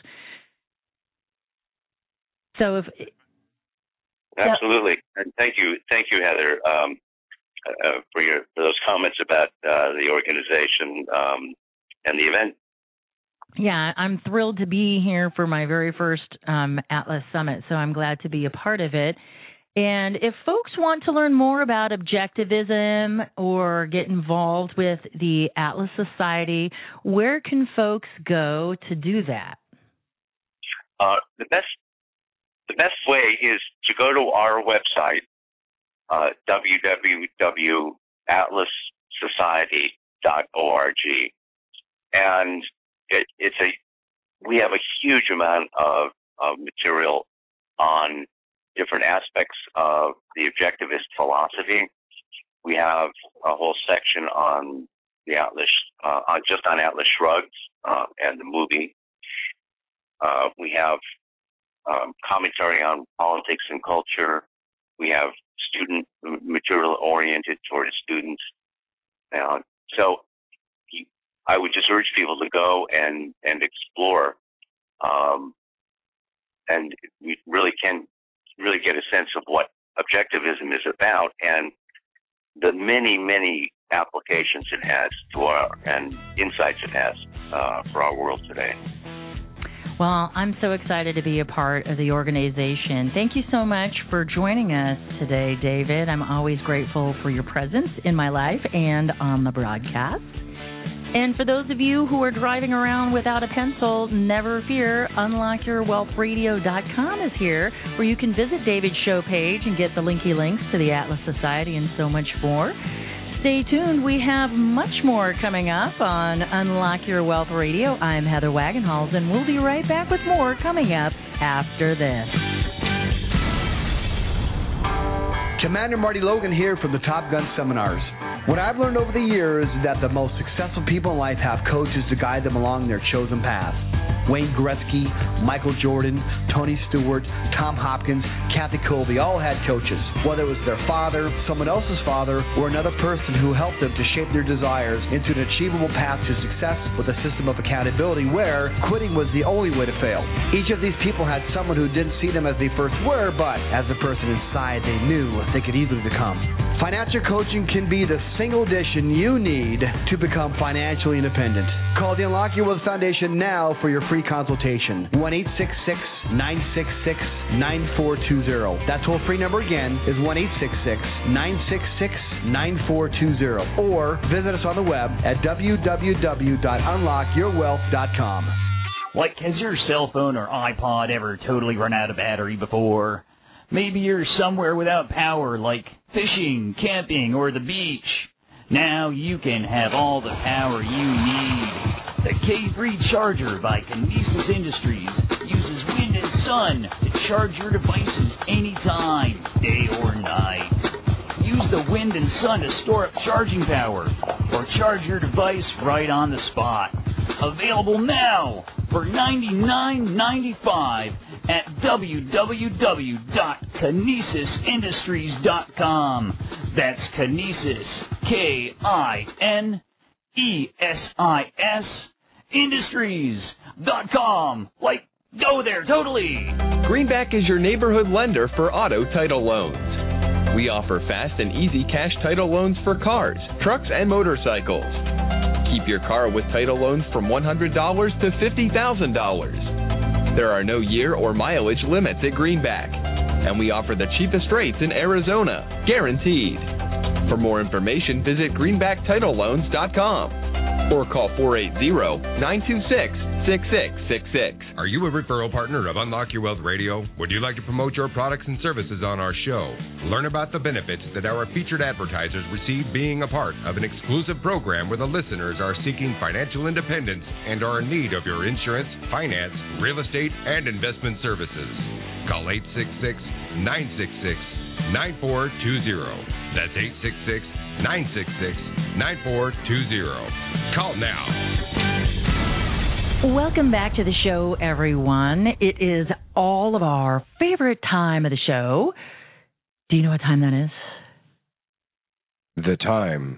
So absolutely, and thank you, Heather, for those comments about the organization and the event. Yeah, I'm thrilled to be here for my very first Atlas Summit, so I'm glad to be a part of it. And if folks want to learn more about objectivism or get involved with the Atlas Society, where can folks go to do that? The best way is to go to our website, www.atlassociety.org, and we have a huge amount of material on different aspects of the objectivist philosophy. We have a whole section on the Atlas, just on Atlas Shrugged and the movie. We have commentary on politics and culture. We have student material oriented towards students. So I would just urge people to go and explore, and we really can get a sense of what objectivism is about and the many applications it has and insights it has for our world today. Well, I'm so excited to be a part of the organization. Thank you so much for joining us today, David. I'm always grateful for your presence in my life and on the broadcast. And for those of you who are driving around without a pencil, never fear, UnlockYourWealthRadio.com is here, where you can visit David's show page and get the linky links to the Atlas Society and so much more. Stay tuned. We have much more coming up on Unlock Your Wealth Radio. I'm Heather Wagenhals, and we'll be right back with more coming up after this. Commander Marty Logan here from the Top Gun Seminars. What I've learned over the years is that the most successful people in life have coaches to guide them along their chosen path. Wayne Gretzky, Michael Jordan, Tony Stewart, Tom Hopkins, Kathy Colby all had coaches. Whether it was their father, someone else's father, or another person who helped them to shape their desires into an achievable path to success with a system of accountability where quitting was the only way to fail. Each of these people had someone who didn't see them as they first were, but as the person inside they knew they could easily become. Financial coaching can be the single addition you need to become financially independent. Call the Unlock Your Wealth Foundation now for your free consultation. 1-866-966-9420. That toll-free number again is 1-866-966-9420. Or visit us on the web at www.unlockyourwealth.com. Like, has your cell phone or iPod ever totally run out of battery before? Maybe you're somewhere without power, like fishing, camping, or the beach. Now you can have all the power you need. The K3 Charger by Kinesis Industries uses wind and sun to charge your devices anytime, day or night. Use the wind and sun to store up charging power or charge your device right on the spot. Available now for $99.95 at www.kinesisindustries.com. That's Kinesis, K-I-N-E-S-I-S, Industries.com. Like, go there, totally. Greenback is your neighborhood lender for auto title loans. We offer fast and easy cash title loans for cars, trucks, and motorcycles. Keep your car with title loans from $100 to $50,000. There are no year or mileage limits at Greenback, and we offer the cheapest rates in Arizona, guaranteed. For more information, visit greenbacktitleloans.com or call 480-926-6666. Are you a referral partner of Unlock Your Wealth Radio? Would you like to promote your products and services on our show? Learn about the benefits that our featured advertisers receive being a part of an exclusive program where the listeners are seeking financial independence and are in need of your insurance, finance, real estate, and investment services. Call 866-966-9420. That's 866-966-9420. Call now. Welcome back to the show, everyone. It is all of our favorite time of the show. Do you know what time that is? The time.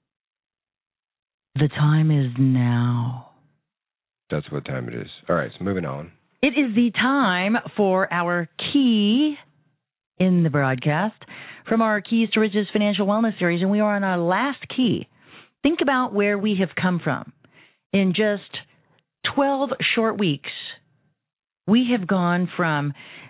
The time is now. That's what time it is. All right, so moving on. It is the time for our key in the broadcast from our Keys to Riches Financial Wellness Series, and we are on our last key. Think about where we have come from. In just 12 short weeks, we have gone from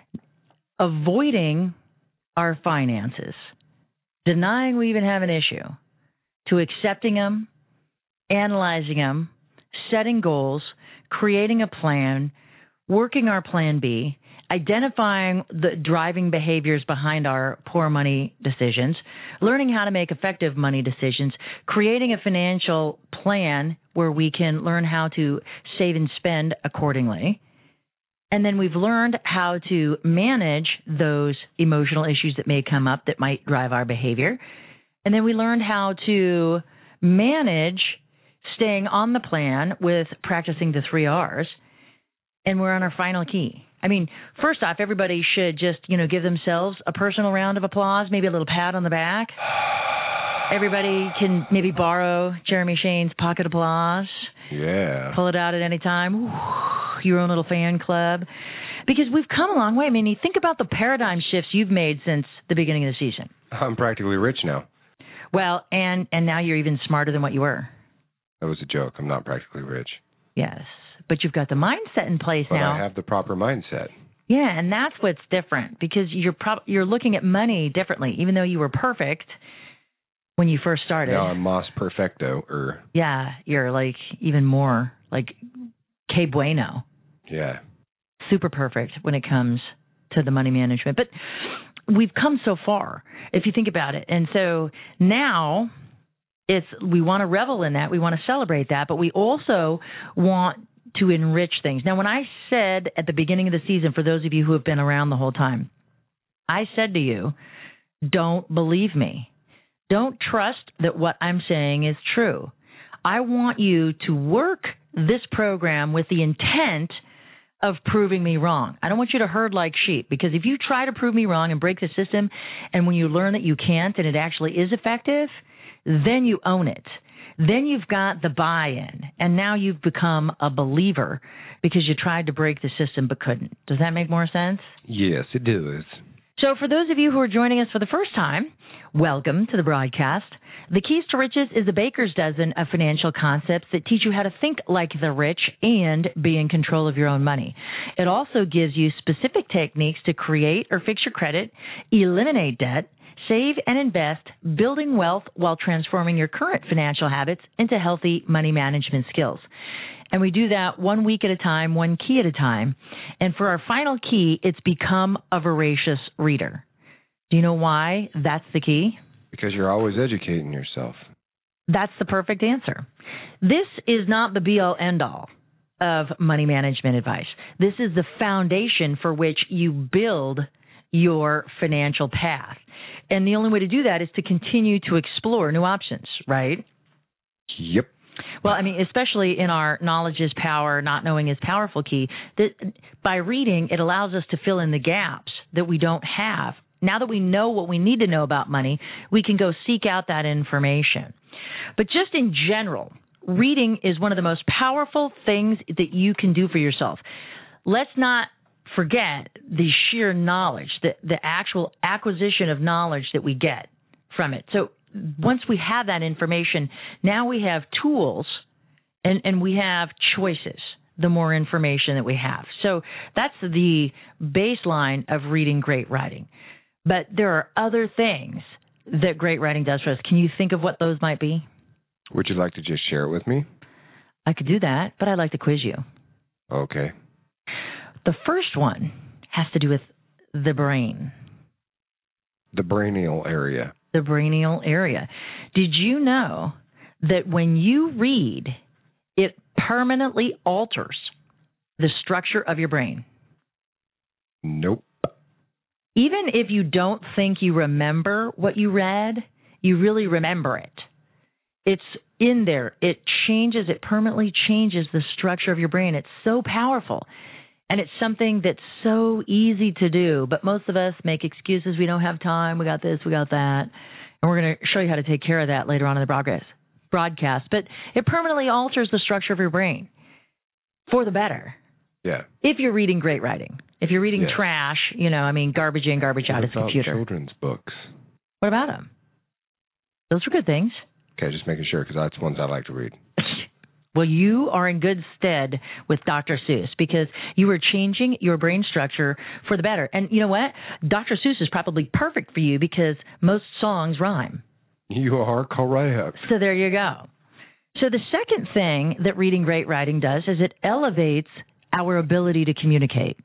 avoiding our finances, denying we even have an issue, to accepting them, analyzing them, setting goals, creating a plan, working our plan B, identifying the driving behaviors behind our poor money decisions, learning how to make effective money decisions, creating a financial plan where we can learn how to save and spend accordingly. And then we've learned how to manage those emotional issues that may come up that might drive our behavior. And then we learned how to manage staying on the plan with practicing the 3 R's. And we're on our final key. I mean, first off, everybody should just, give themselves a personal round of applause, maybe a little pat on the back. Everybody can maybe borrow Jeremy Shane's pocket applause. Yeah. Pull it out at any time. Ooh, your own little fan club. Because we've come a long way. I mean, you think about the paradigm shifts you've made since the beginning of the season. I'm practically rich now. Well, and now you're even smarter than what you were. That was a joke. I'm not practically rich. Yes. But you've got the mindset in place now. But I have the proper mindset. Yeah, and that's what's different because you're looking at money differently. Even though you were perfect when you first started. Now I'm mas perfecto. Yeah, you're like even more like que bueno. Yeah. Super perfect when it comes to the money management. But we've come so far, if you think about it. And so now we want to revel in that. We want to celebrate that. But we also want to enrich things. Now, when I said at the beginning of the season, for those of you who have been around the whole time, I said to you, don't believe me. Don't trust that what I'm saying is true. I want you to work this program with the intent of proving me wrong. I don't want you to herd like sheep, because if you try to prove me wrong and break the system, and when you learn that you can't and it actually is effective, then you own it. Then you've got the buy-in, and now you've become a believer because you tried to break the system but couldn't. Does that make more sense? Yes, it does. So for those of you who are joining us for the first time, welcome to the broadcast. The Keys to Riches is a baker's dozen of financial concepts that teach you how to think like the rich and be in control of your own money. It also gives you specific techniques to create or fix your credit, eliminate debt, save and invest, building wealth while transforming your current financial habits into healthy money management skills. And we do that 1 week at a time, one key at a time. And for our final key, it's become a voracious reader. Do you know why that's the key? Because you're always educating yourself. That's the perfect answer. This is not the be-all, end-all of money management advice. This is the foundation for which you build your financial path. And the only way to do that is to continue to explore new options, right? Yep. Well, I mean, especially in our knowledge is power, not knowing is powerful key, that by reading, it allows us to fill in the gaps that we don't have. Now that we know what we need to know about money, we can go seek out that information. But just in general, reading is one of the most powerful things that you can do for yourself. Let's not forget the sheer knowledge, the actual acquisition of knowledge that we get from it. So once we have that information, now we have tools and we have choices, the more information that we have. So that's the baseline of reading great writing. But there are other things that great writing does for us. Can you think of what those might be? Would you like to just share it with me? I could do that, but I'd like to quiz you. Okay. The first one has to do with the brain. The brainial area. The brainial area. Did you know that when you read, it permanently alters the structure of your brain? Nope. Even if you don't think you remember what you read, you really remember it. It's in there. It changes, it permanently changes the structure of your brain. It's so powerful. And it's something that's so easy to do. But most of us make excuses. We don't have time. We got this, we got that. And we're going to show you how to take care of that later on in the broadcast. But it permanently alters the structure of your brain for the better. Yeah. If you're reading great writing. If you're reading trash, garbage in, garbage out of the computer. Children's books. What about them? Those are good things. Okay, just making sure, because that's ones I like to read. Well, you are in good stead with Dr. Seuss because you are changing your brain structure for the better. And you know what? Dr. Seuss is probably perfect for you because most songs rhyme. You are correct. So there you go. So the second thing that reading great writing does is it elevates our ability to communicate.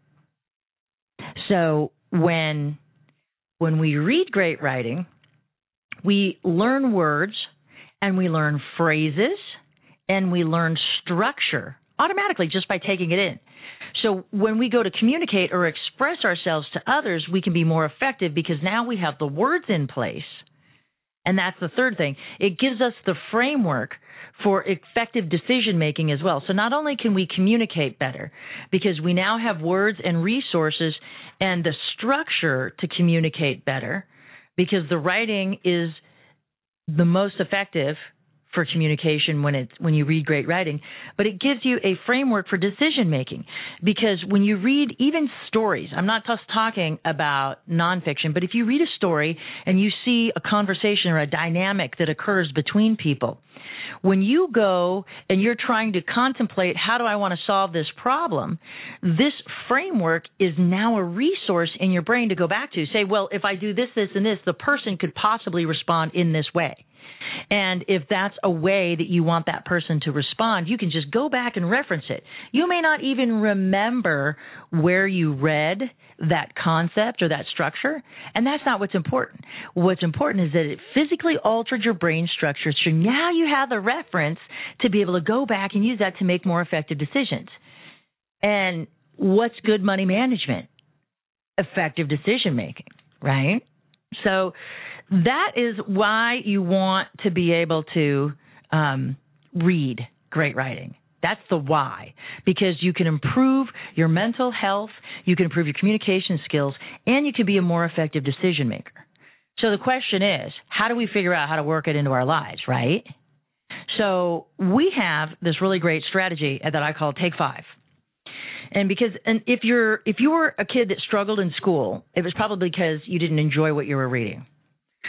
So when we read great writing, we learn words and we learn phrases and we learn structure automatically just by taking it in. So when we go to communicate or express ourselves to others, we can be more effective because now we have the words in place. And that's the third thing. It gives us the framework for effective decision-making as well. So not only can we communicate better because we now have words and resources and the structure to communicate better because the writing is the most effective for communication when you read great writing, but it gives you a framework for decision-making because when you read even stories, I'm not just talking about nonfiction, but if you read a story and you see a conversation or a dynamic that occurs between people, when you go and you're trying to contemplate how do I want to solve this problem, this framework is now a resource in your brain to go back to. Say, well, if I do this, this, and this, the person could possibly respond in this way. And if that's a way that you want that person to respond, you can just go back and reference it. You may not even remember where you read that concept or that structure, and that's not what's important. What's important is that it physically altered your brain structure, so now you have the reference to be able to go back and use that to make more effective decisions. And what's good money management? Effective decision making, right? So that is why you want to be able to read great writing. That's the why, because you can improve your mental health, you can improve your communication skills, and you can be a more effective decision maker. So the question is, how do we figure out how to work it into our lives, right? So we have this really great strategy that I call Take 5. And if you were a kid that struggled in school, it was probably because you didn't enjoy what you were reading.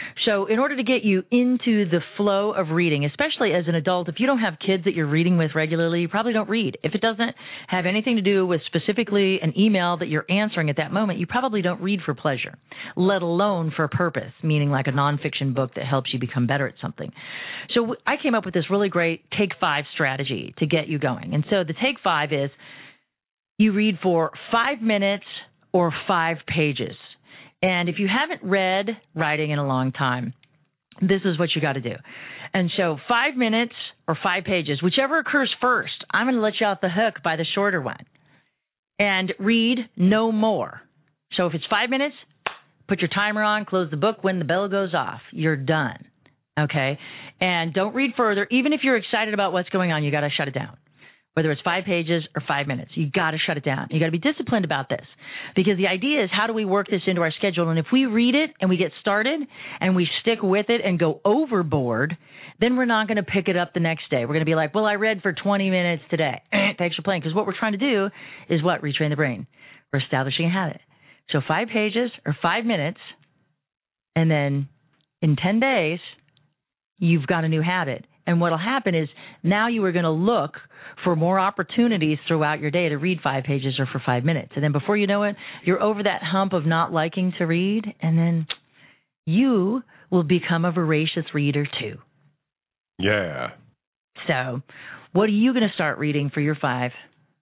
So in order to get you into the flow of reading, especially as an adult, if you don't have kids that you're reading with regularly, you probably don't read. If it doesn't have anything to do with specifically an email that you're answering at that moment, you probably don't read for pleasure, let alone for a purpose, meaning like a nonfiction book that helps you become better at something. So I came up with this really great Take 5 strategy to get you going. And so the Take 5 is you read for 5 minutes or 5 pages. And if you haven't read writing in a long time, this is what you got to do. And so 5 minutes or 5 pages, whichever occurs first, I'm going to let you off the hook by the shorter one. And read no more. So if it's 5 minutes, put your timer on, close the book when the bell goes off. You're done. Okay? And don't read further. Even if you're excited about what's going on, you got to shut it down. Whether it's 5 pages or 5 minutes, you got to shut it down. You got to be disciplined about this, because the idea is, how do we work this into our schedule? And if we read it and we get started and we stick with it and go overboard, then we're not going to pick it up the next day. We're going to be like, well, I read for 20 minutes today. Thanks for playing. Because what we're trying to do is what? Retrain the brain. We're establishing a habit. So 5 pages or 5 minutes, and then in 10 days, you've got a new habit. And what will happen is, now you are going to look for more opportunities throughout your day to read 5 pages or for 5 minutes. And then before you know it, you're over that hump of not liking to read, and then you will become a voracious reader too. Yeah. So what are you going to start reading for your 5?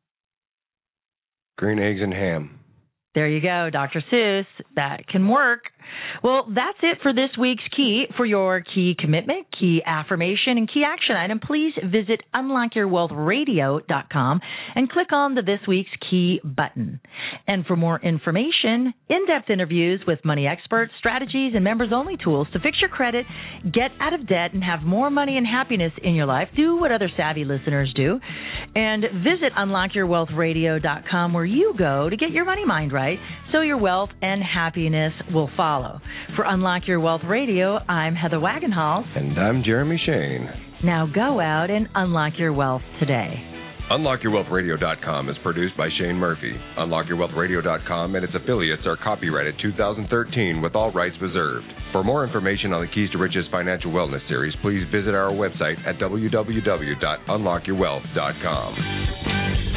Green eggs and ham. There you go, Dr. Seuss. That can work. Well, that's it for this week's key. For your key commitment, key affirmation, and key action item, please visit unlockyourwealthradio.com and click on the This Week's Key button. And for more information, in-depth interviews with money experts, strategies, and members-only tools to fix your credit, get out of debt, and have more money and happiness in your life, do what other savvy listeners do, and visit unlockyourwealthradio.com, where you go to get your money mind right, so your wealth and happiness will follow. For Unlock Your Wealth Radio, I'm Heather Wagenhals. And I'm Jeremy Shane. Now go out and unlock your wealth today. UnlockYourWealthRadio.com is produced by Shane Murphy. UnlockYourWealthRadio.com and its affiliates are copyrighted 2013 with all rights reserved. For more information on the Keys to Riches Financial Wellness Series, please visit our website at www.unlockyourwealth.com.